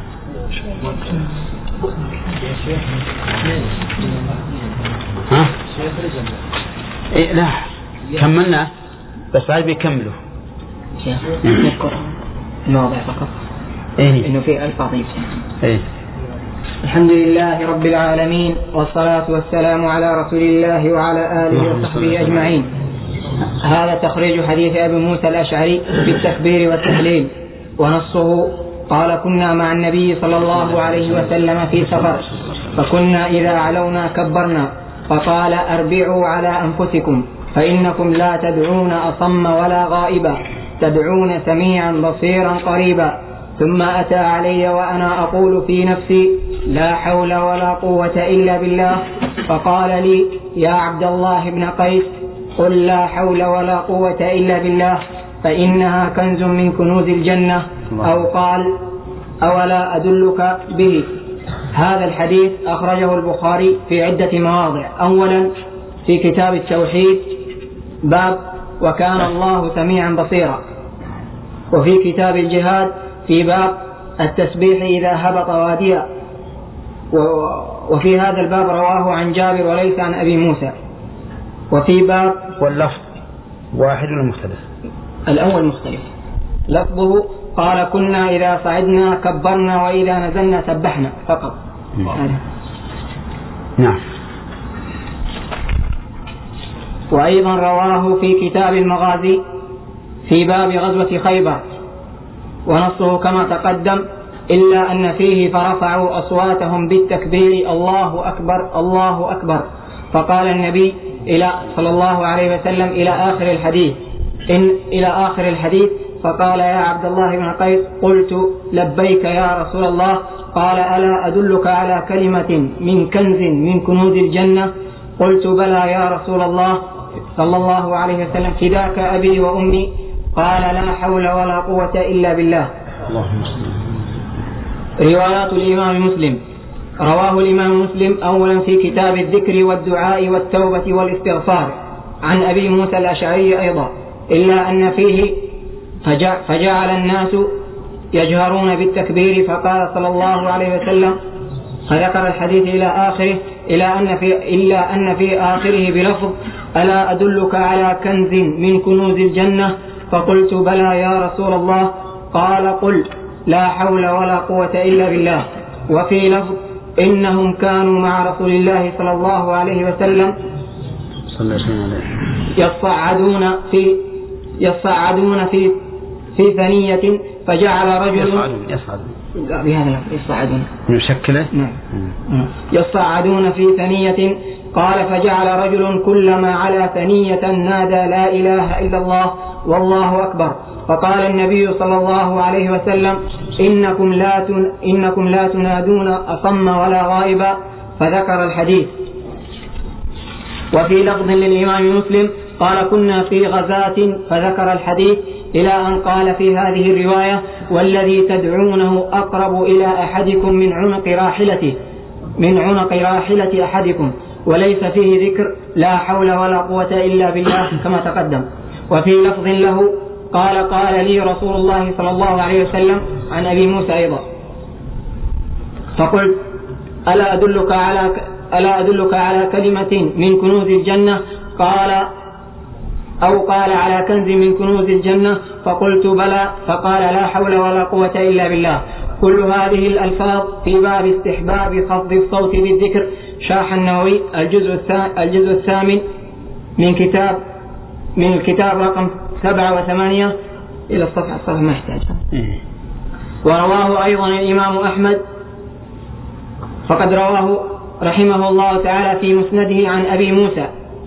ها؟ إيه لا كملنا بس عاد بيكملوا نذكر المواضع فقط. إيه إنه في ألفاظ إيه. الحمد لله رب العالمين والصلاة والسلام على رسول الله وعلى آله وصحبه أجمعين. هذا تخريج حديث أبي موسى الأشعري في التكبير والتهليل ونصه قال كنا مع النبي صلى الله عليه وسلم في سفر فكنا إذا علونا كبرنا فقال أربعوا على أنفسكم فإنكم لا تدعون أصم ولا غائبا تدعون سميعا بصيرا قريبا. ثم أتى علي وأنا أقول في نفسي لا حول ولا قوة إلا بالله فقال لي يا عبد الله بن قيس قل لا حول ولا قوة إلا بالله فإنها كنز من كنوز الجنة أو قال أولا أدلك به. هذا الحديث أخرجه البخاري في عدة مواضع. أولا في كتاب التوحيد باب وكان الله سميعا بصيرا. وفي كتاب الجهاد في باب التسبيح إذا هبط واديا. وفي هذا الباب رواه عن جابر وليس عن أبي موسى. وفي باب واللفظ واحد ولا مختلف؟ الأول مختلف. لفظه قال كنا إذا صعدنا كبرنا وإذا نزلنا سبحنا فقط. نعم. وأيضا رواه في كتاب المغازي في باب غزوة خيبر ونصه كما تقدم إلا أن فيه فرفعوا أصواتهم بالتكبير الله أكبر الله أكبر. فقال النبي إلى صلى الله عليه وسلم إلى آخر الحديث إن إلى آخر الحديث فقال يا عبد الله بن قيس قلت لبيك يا رسول الله قال ألا أدلك على كلمة من كنز من كنوز الجنة قلت بلى يا رسول الله صلى الله عليه وسلم فداك أبي وأمي قال لا حول ولا قوة إلا بالله. روايات الإمام مسلم. رواه الإمام مسلم أولا في كتاب الذكر والدعاء والتوبة والاستغفار عن أبي موسى الأشعري أيضا إلا أن فيه فجعل الناس يجهرون بالتكبير فقال صلى الله عليه وسلم فذكر الحديث إلى آخره إلى أن في إلا أن في آخره بلفظ ألا أدلك على كنز من كنوز الجنة فقلت بلى يا رسول الله قال قل لا حول ولا قوة إلا بالله. وفي لفظ إنهم كانوا مع رسول الله صلى الله عليه وسلم يصعدون في يصعدون في في ثنية فجعل رجل يصعدون يصعدون بهذا يصعدون نشكله نعم يصعدون في ثنية قال فجعل رجل كلما على ثنية نادى لا إله إلا الله والله أكبر. فقال النبي صلى الله عليه وسلم إنكم لا تن إنكم لا تنادون أصم ولا غائبا فذكر الحديث. وفي لفظ للإمام مسلم قال كنا في غزاة فذكر الحديث إلى أن قال في هذه الرواية والذي تدعونه أقرب إلى أحدكم من عنق راحلته من عنق راحلة أحدكم وليس فيه ذكر لا حول ولا قوة إلا بالله كما تقدم. وفي لفظ له قال قال لي رسول الله صلى الله عليه وسلم عن أبي موسى أيضا فقلت ألا أدلك على ألا أدلك على كلمة من كنوز الجنة قال أو قال على كنز من كنوز الجنة فقلت بلى فقال لا حول ولا قوة إلا بالله. كل هذه الألفاظ في باب استحباب خفض الصوت بالذكر. شرح النووي الجزء الجزء الثامن من كتاب من الكتاب رقم سبعة وثمانية إلى الصفحة الصفحة ما يحتاج. ورواه أيضا الإمام أحمد فقد رواه رحمه الله تعالى في مسنده عن أبي موسى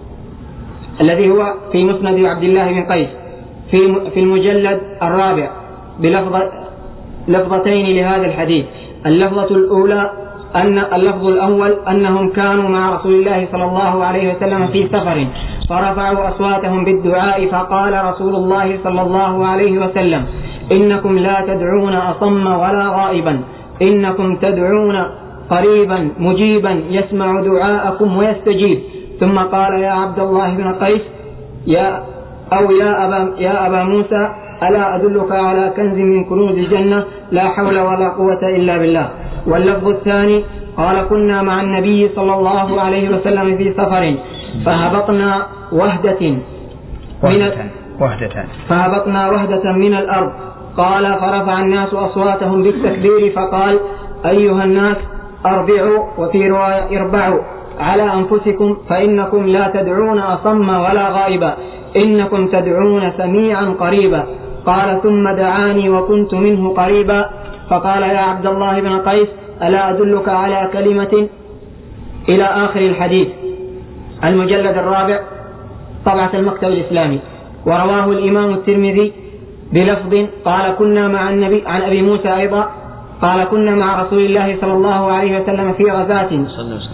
الذي هو في مسند عبد الله بن قيس في في المجلد الرابع بلفظة لفظتين لهذا الحديث. اللفظة الأولى أن اللفظ الأول أنهم كانوا مع رسول الله صلى الله عليه وسلم في سفر فرفعوا أصواتهم بالدعاء فقال رسول الله صلى الله عليه وسلم إنكم لا تدعون أصم ولا غائبا إنكم تدعون قريبا مجيبا يسمع دعاءكم ويستجيب. ثم قال يا عبد الله بن قيس يا أو يا أبا, يا أبا موسى ألا أدلك على كنز من كنوز الجنة لا حول ولا قوة إلا بالله. واللفظ الثاني قال كنا مع النبي صلى الله عليه وسلم في سفر فهبطنا وهدة من وهدة فهبطنا وهدة من الأرض قال فرفع الناس أصواتهم بالتكبير فقال أيها الناس أربعوا وفي رواية اربعوا على أنفسكم فإنكم لا تدعون أصم ولا غائبا إنكم تدعون سميعا قريبا. قال ثم دعاني وكنت منه قريبا فقال يا عبد الله بن قيس ألا أدلك على كلمة إلى آخر الحديث. المجلد الرابع طبعة المكتب الإسلامي. ورواه الإمام الترمذي بلفظ قال كنا مع النبي عن أبي موسى أيضا قال كنا مع رسول الله صلى الله عليه وسلم في غزاة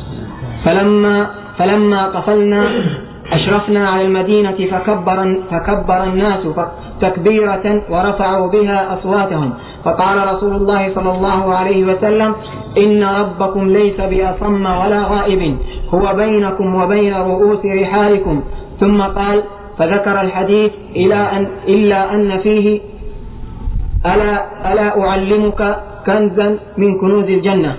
فلما فلما قفلنا أشرفنا على المدينة فكبر, فكبر الناس تكبيرة ورفعوا بها أصواتهم فقال رسول الله صلى الله عليه وسلم إن ربكم ليس بأصم ولا غائب هو بينكم وبين رؤوس رحالكم. ثم قال فذكر الحديث إلى أن إلا أن فيه ألا, ألا أعلمك كنزا من كنوز الجنة.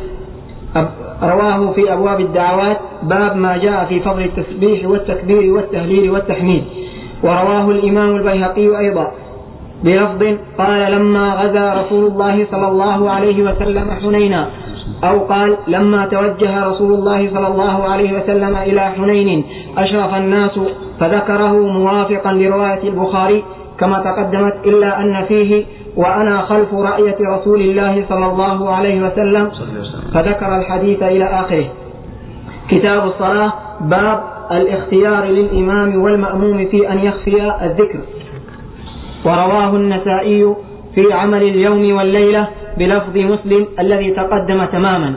رواه في أبواب الدعوات باب ما جاء في فضل التسبيح والتكبير والتهليل والتحميد. ورواه الإمام البيهقي أيضا بلفظ قال لما غزا رسول الله صلى الله عليه وسلم حنينا أو قال لما توجه رسول الله صلى الله عليه وسلم إلى حنين أشرف الناس فذكره موافقا لرواية البخاري كما تقدمت إلا أن فيه وأنا خلف رأية رسول الله صلى الله عليه وسلم فذكر الحديث إلى آخره. كتاب الصلاة باب الاختيار للإمام والمأموم في أن يخفي الذكر. ورواه النسائي في عمل اليوم والليلة بلفظ مسلم الذي تقدم تماما.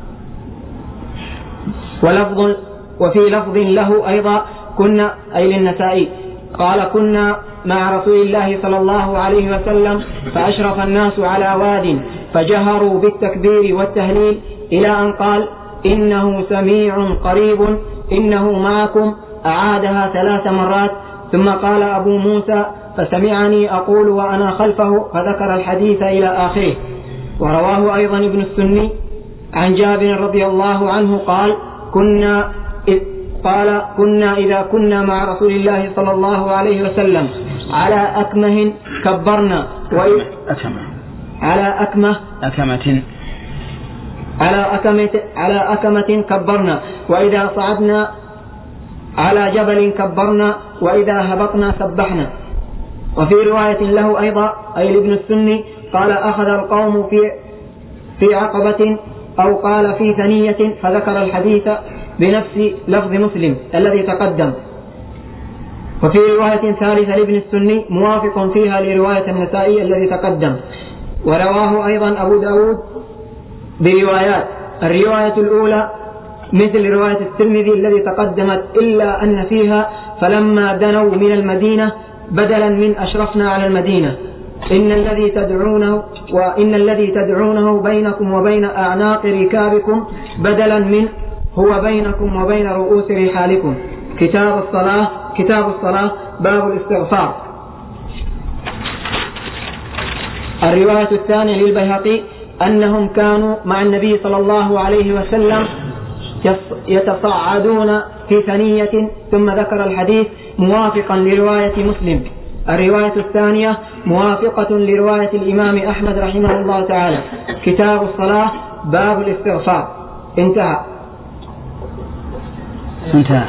ولفظ وفي لفظ له أيضا كنا أي للنسائي قال كنا مع رسول الله صلى الله عليه وسلم فأشرف الناس على واد فجهروا بالتكبير والتهليل إلى أن قال إنه سميع قريب إنه معكم أعادها ثلاث مرات. ثم قال أبو موسى فسمعني أقول وأنا خلفه فذكر الحديث إلى آخره. ورواه أيضا ابن السني عن جابر رضي الله عنه قال كنا قال كنا إذا كنا مع رسول الله صلى الله عليه وسلم على أكمه كبرنا على أكمه أكمة على أكمة على أكمة كبرنا وإذا صعدنا على جبل كبرنا وإذا هبطنا سبحنا. وفي رواية له أيضا أي لابن السني قال أخذ القوم في في عقبة أو قال في ثنية فذكر الحديث بنفس لفظ مسلم الذي تقدم. وفي رواية ثالثة لابن السني موافق فيها لرواية النسائي الذي تقدم. ورواه أيضا أبو داود بروايات. الرواية الأولى مثل رواية الترمذي الذي تقدمت إلا أن فيها فلما دنوا من المدينة بدلا من أشرفنا على المدينة إن الذي تدعونه وإن الذي تدعونه بينكم وبين أعناق ركابكم بدلا من هو بينكم وبين رؤوس رحالكم. كتاب الصلاة كتاب الصلاة باب الاستغفار. الرواية الثانية للبيهقي أنهم كانوا مع النبي صلى الله عليه وسلم يتصاعدون في ثنية ثم ذكر الحديث موافقا لرواية مسلم. الرواية الثانية موافقة لرواية الإمام أحمد رحمه الله تعالى. كتاب الصلاة باب الاستغفار. انتهى انتهى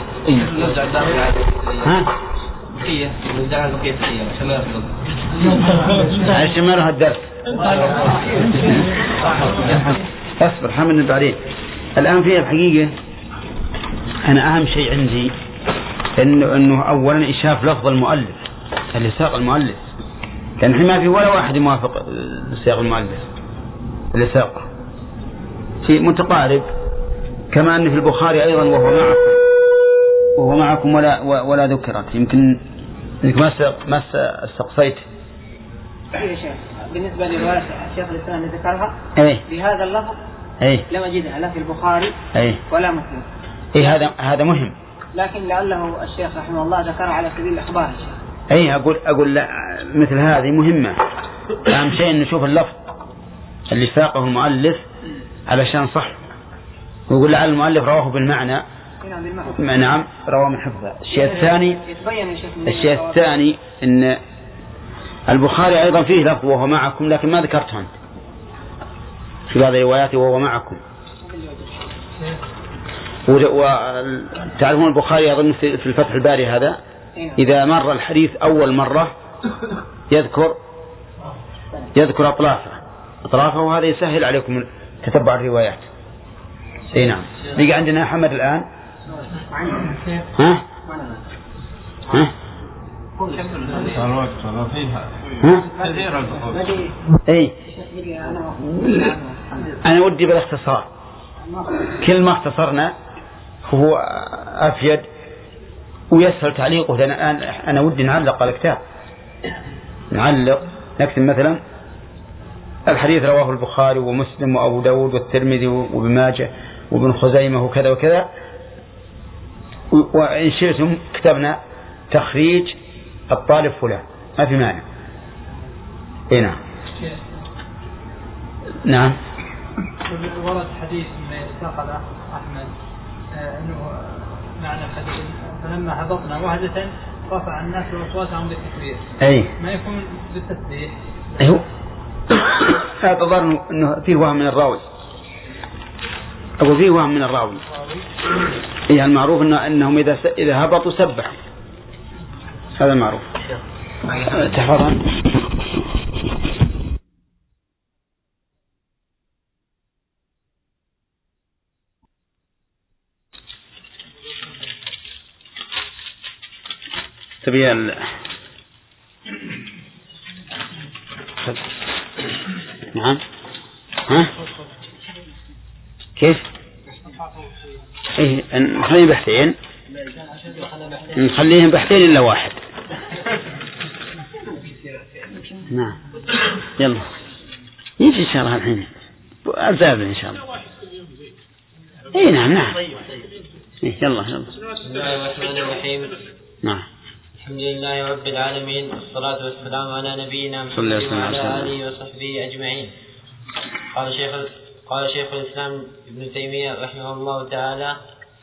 ها بقية نزعها بقية بقية عشان ما يفضل عشان ما له الدرس. اصبر حمد بعدين. الآن في الحقيقة أنا أهم شيء عندي إنه إنه أولا إشاف لفظ المؤلف اللي ساق المؤلف، لأن الحين ما في ولا واحد موافق سياق المؤلف اللي ساقه في متقارب، كما أن في البخاري أيضا وهو معكم وهو معكم ولا ولا ذكرت، يمكن إنك ما ما استقصيت. يا شيخ بالنسبة لرواية الشيخ الإسلام اللي ذكرها أيه؟ بهذا اللفظ أيه؟ لم أجدها لا في البخاري أيه؟ ولا مسلم. إيه هذا هذا مهم. لكن لعله الشيخ رحمه الله ذكرها على سبيل الإخبار. الشيخ أيه أقول أقول لا مثل هذه مهمة. أهم شيء نشوف اللفظ اللي ساقه المؤلف علشان صح، ويقول لعل المؤلف رواه بالمعنى. نعم رواه من حفظه. الشيء الثاني الشيء الثاني إن البخاري أيضا فيه لفظ وهو معكم، لكن ما ذكرته أنت في بعض رواياته وهو معكم. وتعرفون البخاري أظن في الفتح الباري هذا إذا مر الحديث أول مرة يذكر يذكر أطلافه أطرافه وهذا يسهل عليكم تتبع الروايات. أي نعم. بقى عندنا محمد الآن. ها ها اي انا ودي بالاختصار، كل ما اختصرنا هو افيد ويسهل تعليقه، لان انا انا ودي نعلق على الكتاب، نعلق نكتب مثلا الحديث رواه البخاري ومسلم وابو داود والترمذي وابن ماجه وابن خزيمه وكذا وكذا، وإن شئتم كتبنا تخريج الطالب فلان، ما في مانع. اي نعم. نعم. ورد حديث ما يتنقل أحمد أنه معنى الحديث فلما هبطنا وهدة رفع الناس أصواتهم بالتكبير. أي. ما يكون بالتسبيح. أيوه. هذا ظن أنه فيه وهم من الراوي. أو فيه وهم من الراوي. إيه المعروف إنه أنهم إذا س... إذا هبطوا سبحوا، هذا معروف. تحفظا. تبي ال... نعم. ها كيف؟ إيه نخليهم بحثين، نخليهم بحثين إلا واحد. نعم يلا يجي إن شاء الله الحين أزاب إن شاء الله. إيه نعم نعم. إيه يلا يلا. بسم الله الرحمن الرحيم. نعم. الحمد لله رب العالمين والصلاة والسلام على نبينا محمد وعلى آله وصحبه أجمعين. قال شيخ قال شيخ الإسلام ابن تيمية رحمه الله تعالى: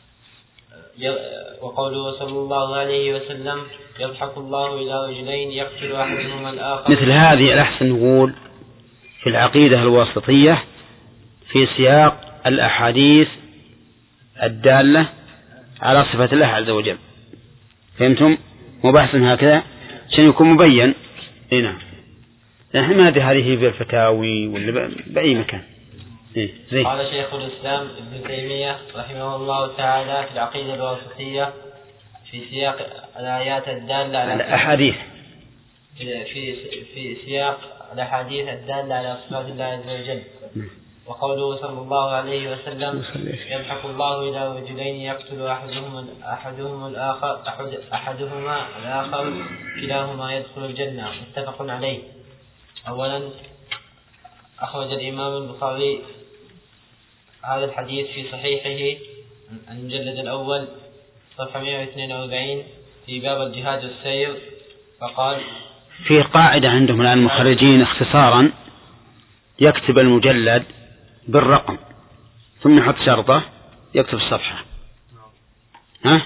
وقوله صلى الله عليه وسلم: يضحك الله إلى رجلين يقتل أحدهما الآخر. مثل هذه الأحسن نقول في العقيدة الواسطية في سياق الأحاديث الدالة على صفة الله عز وجل. فهمتم؟ مباحث هكذا عشان يكون مبين. هنا نحن ما هذه هذه في الفتاوي ولا بأي مكان. إيه زي. قال شيخ الإسلام ابن تيمية رحمه الله تعالى في العقيدة الواسطية في سياق الآيات الدالة على الأحاديث في في في سياق الأحاديث الدالة على صفات الله عز وجل. وقوله صلى الله عليه وسلم: يضحك الله إلى رجلين يقتل أحدهما أحدهما الآخر أحد أحدهما الآخر كلاهما يدخل الجنة. متفق عليه. أولا أخرج الإمام البخاري هذا الحديث في صحيحه المجلد الأول صفحة مئة واثنين وأربعين في باب الجهاد والسير، فقال: في قاعدة عندهم الآن المخرجين اختصارا يكتب المجلد بالرقم ثم يحط شرطة يكتب الصفحة. ها؟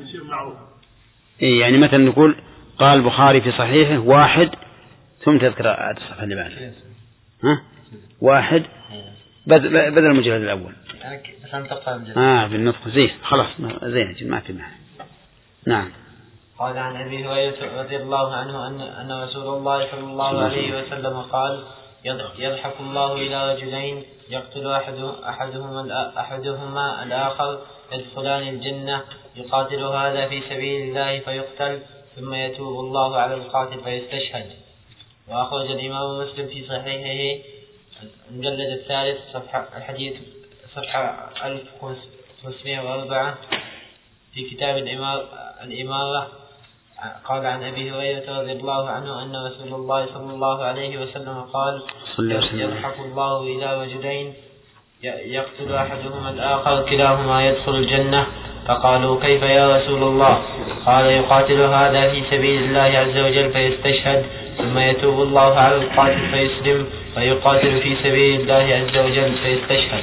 إيه يعني مثلا نقول قال البخاري في صحيحه واحد ثم تذكر الصفحة اللي بعدها. ها؟ واحد بدل بدل المجلد الأول. آه بالنطق زين خلاص زين ما في معنى. نعم. قال عن أبي هريرة رضي الله عنه أن أن رسول الله صلى الله عليه وسلم قال: يضحك الله إلى رجلين يقتل أحدهما أحدهما الآخر يدخلان الجنة يقاتل هذا في سبيل الله فيقتل ثم يتوب الله على القاتل فيستشهد. وأخرج الإمام مسلم في صحيحه المجلد الثالث صفحة الحديث صفحة ألف وخمسمائة وأربعة في كتاب الإمارة قال عن أبي هريرة رضي الله عنه أن رسول الله صلى الله عليه وسلم قال يضحك الله إلى رجلين يقتل أحدهما الآخر كلاهما يدخل الجنة فقالوا كيف يا رسول الله؟ قال يقاتل هذا في سبيل الله عز وجل فيستشهد ثم يتوب الله على القاتل فيسلم فيقاتل في سبيل الله عز وجل فيستشهد.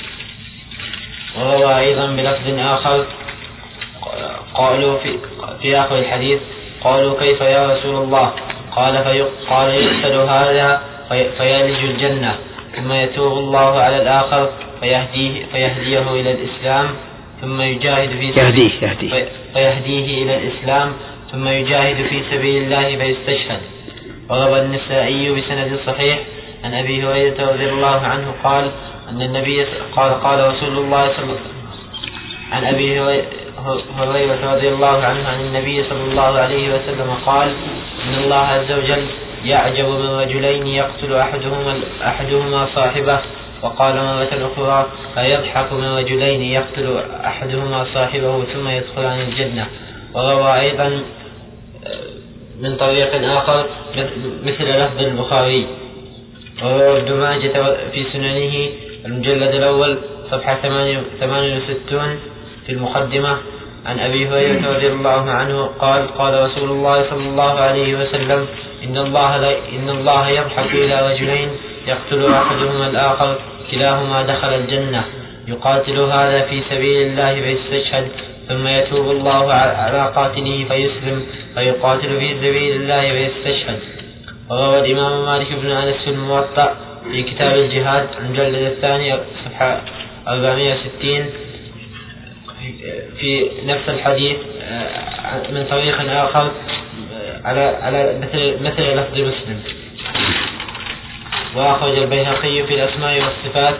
وروى أيضا بلفظ آخر قالوا في, في آخر الحديث قالوا كيف يا رسول الله؟ قال قال يقتل هذا في فيلج الجنة ثم يتوب الله على الآخر فيهديه, فيهديه إلى الإسلام ثم يجاهد في يهديه يهديه فيهديه إلى الإسلام ثم يجاهد في سبيل الله فيستشهد. وروى النسائي بسند صحيح عن أبي هريرة رضي الله عنه قال أن النبي قال قال رسول الله صلى الله عن أبي هريرة رضي الله عنه عن النبي صلى الله عليه وسلم قال إن الله عز وجل يعجب من رجلين يقتل أحدهما أحدهما صاحبه. وقال مرة أخرى فيضحك من رجلين يقتل أحدهما صاحبه ثم يدخلان الجنة. وروى أيضا من طريق آخر مثل لفظ البخاري. وروى ابن ماجه في سننه المجلد الأول صفحة ثمانية وستين في المقدمة عن أبي هريرة رضي الله عنه قال قال رسول الله صلى الله عليه وسلم إن الله, إن الله يضحك إلى رجلين يقتل أحدهما الآخر كلاهما دخل الجنة يقاتل هذا في سبيل الله فيستشهد ثم يتوب الله على قاتله فيسلم فيقاتل في سبيل الله فيستشهد. وروى الإمام مالك بن أنس في الموطأ في كتاب الجهاد المجلد الثاني صفحة أربعمائة وستين في نفس الحديث من طريق آخر على على مثل مثل لفظ مسلم. وأخرج البيهقي في الأسماء والصفات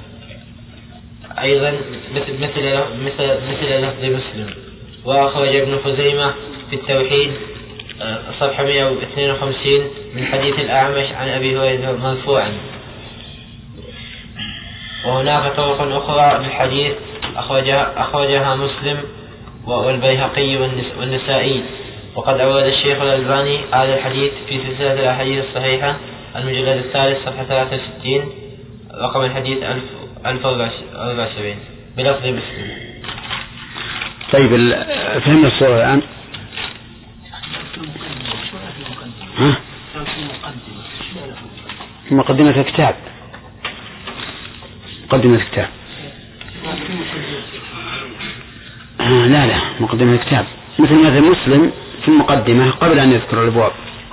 أيضا مثل مثل مثل مثل لفظ مسلم. وأخرج ابن خزيمة في التوحيد صفحة مئة واثنين وخمسين من حديث الأعمش عن أبي هريرة مرفوعا. وهناك طرق أخرى للحديث أخرجها, أخرجها مسلم والبيهقي والنسائي. وقد أورد الشيخ الألباني هذا الحديث في سلسلة الأحاديث الصحيحة المجلد الثالث صفحة ثلاثة وستين رقم الحديث ألف وأربعة وسبعين بلفظ مسلم. طيب فهمنا الصورة الآن؟ ها؟ مقدمة الكتاب مقدمة الكتاب آه لا لا مقدمة الكتاب مثل مثل مسلم في المقدمة قبل أن يذكر الأبواب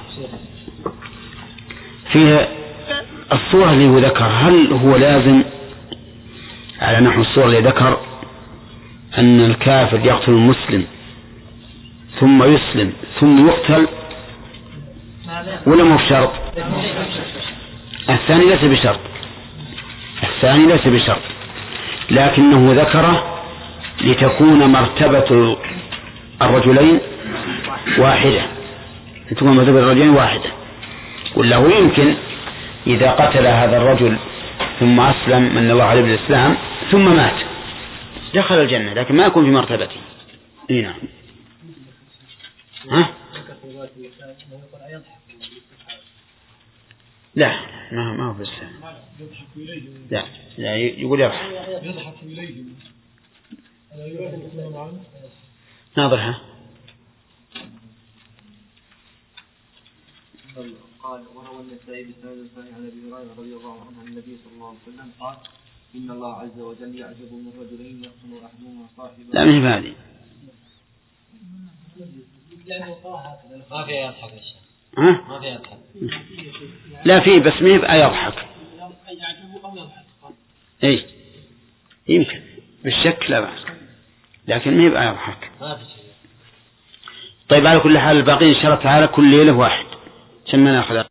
فيها الصورة اللي هو ذكر. هل هو لازم على نحو الصورة اللي ذكر أن الكافر يقتل المسلم ثم يسلم ثم يقتل ولا مو بشرط؟ الثاني ليس بشرط الثاني ليس بشرط لكنه ذكره لتكون مرتبة الرجلين واحدة تكون مرتبة الرجلين واحدة. وله يمكن إذا قتل هذا الرجل ثم أسلم من الله عليه بالإسلام ثم مات دخل الجنة لكن ما يكون في مرتبته. إيه نعم. ها؟ لا ما ما هو بس لا لا يقول يضحك يضحك إليهم ناظرها. قال وروى النسائي بسند صحيح عن ابي هريره رضي الله عنه عن النبي صلى الله عليه وسلم قال ان الله عز وجل يعجب من رجلين يقتل احدهما صاحبه. لا مش هذه ما في يضحك ها ما في يضحك لا في بس ما يبقى يضحك اي يمكن بالشك لا بأس لكن ما يبقى يضحك. طيب على كل حال الباقين إن شاء الله تعالى كل ليلة واحد عشان ما ناخذ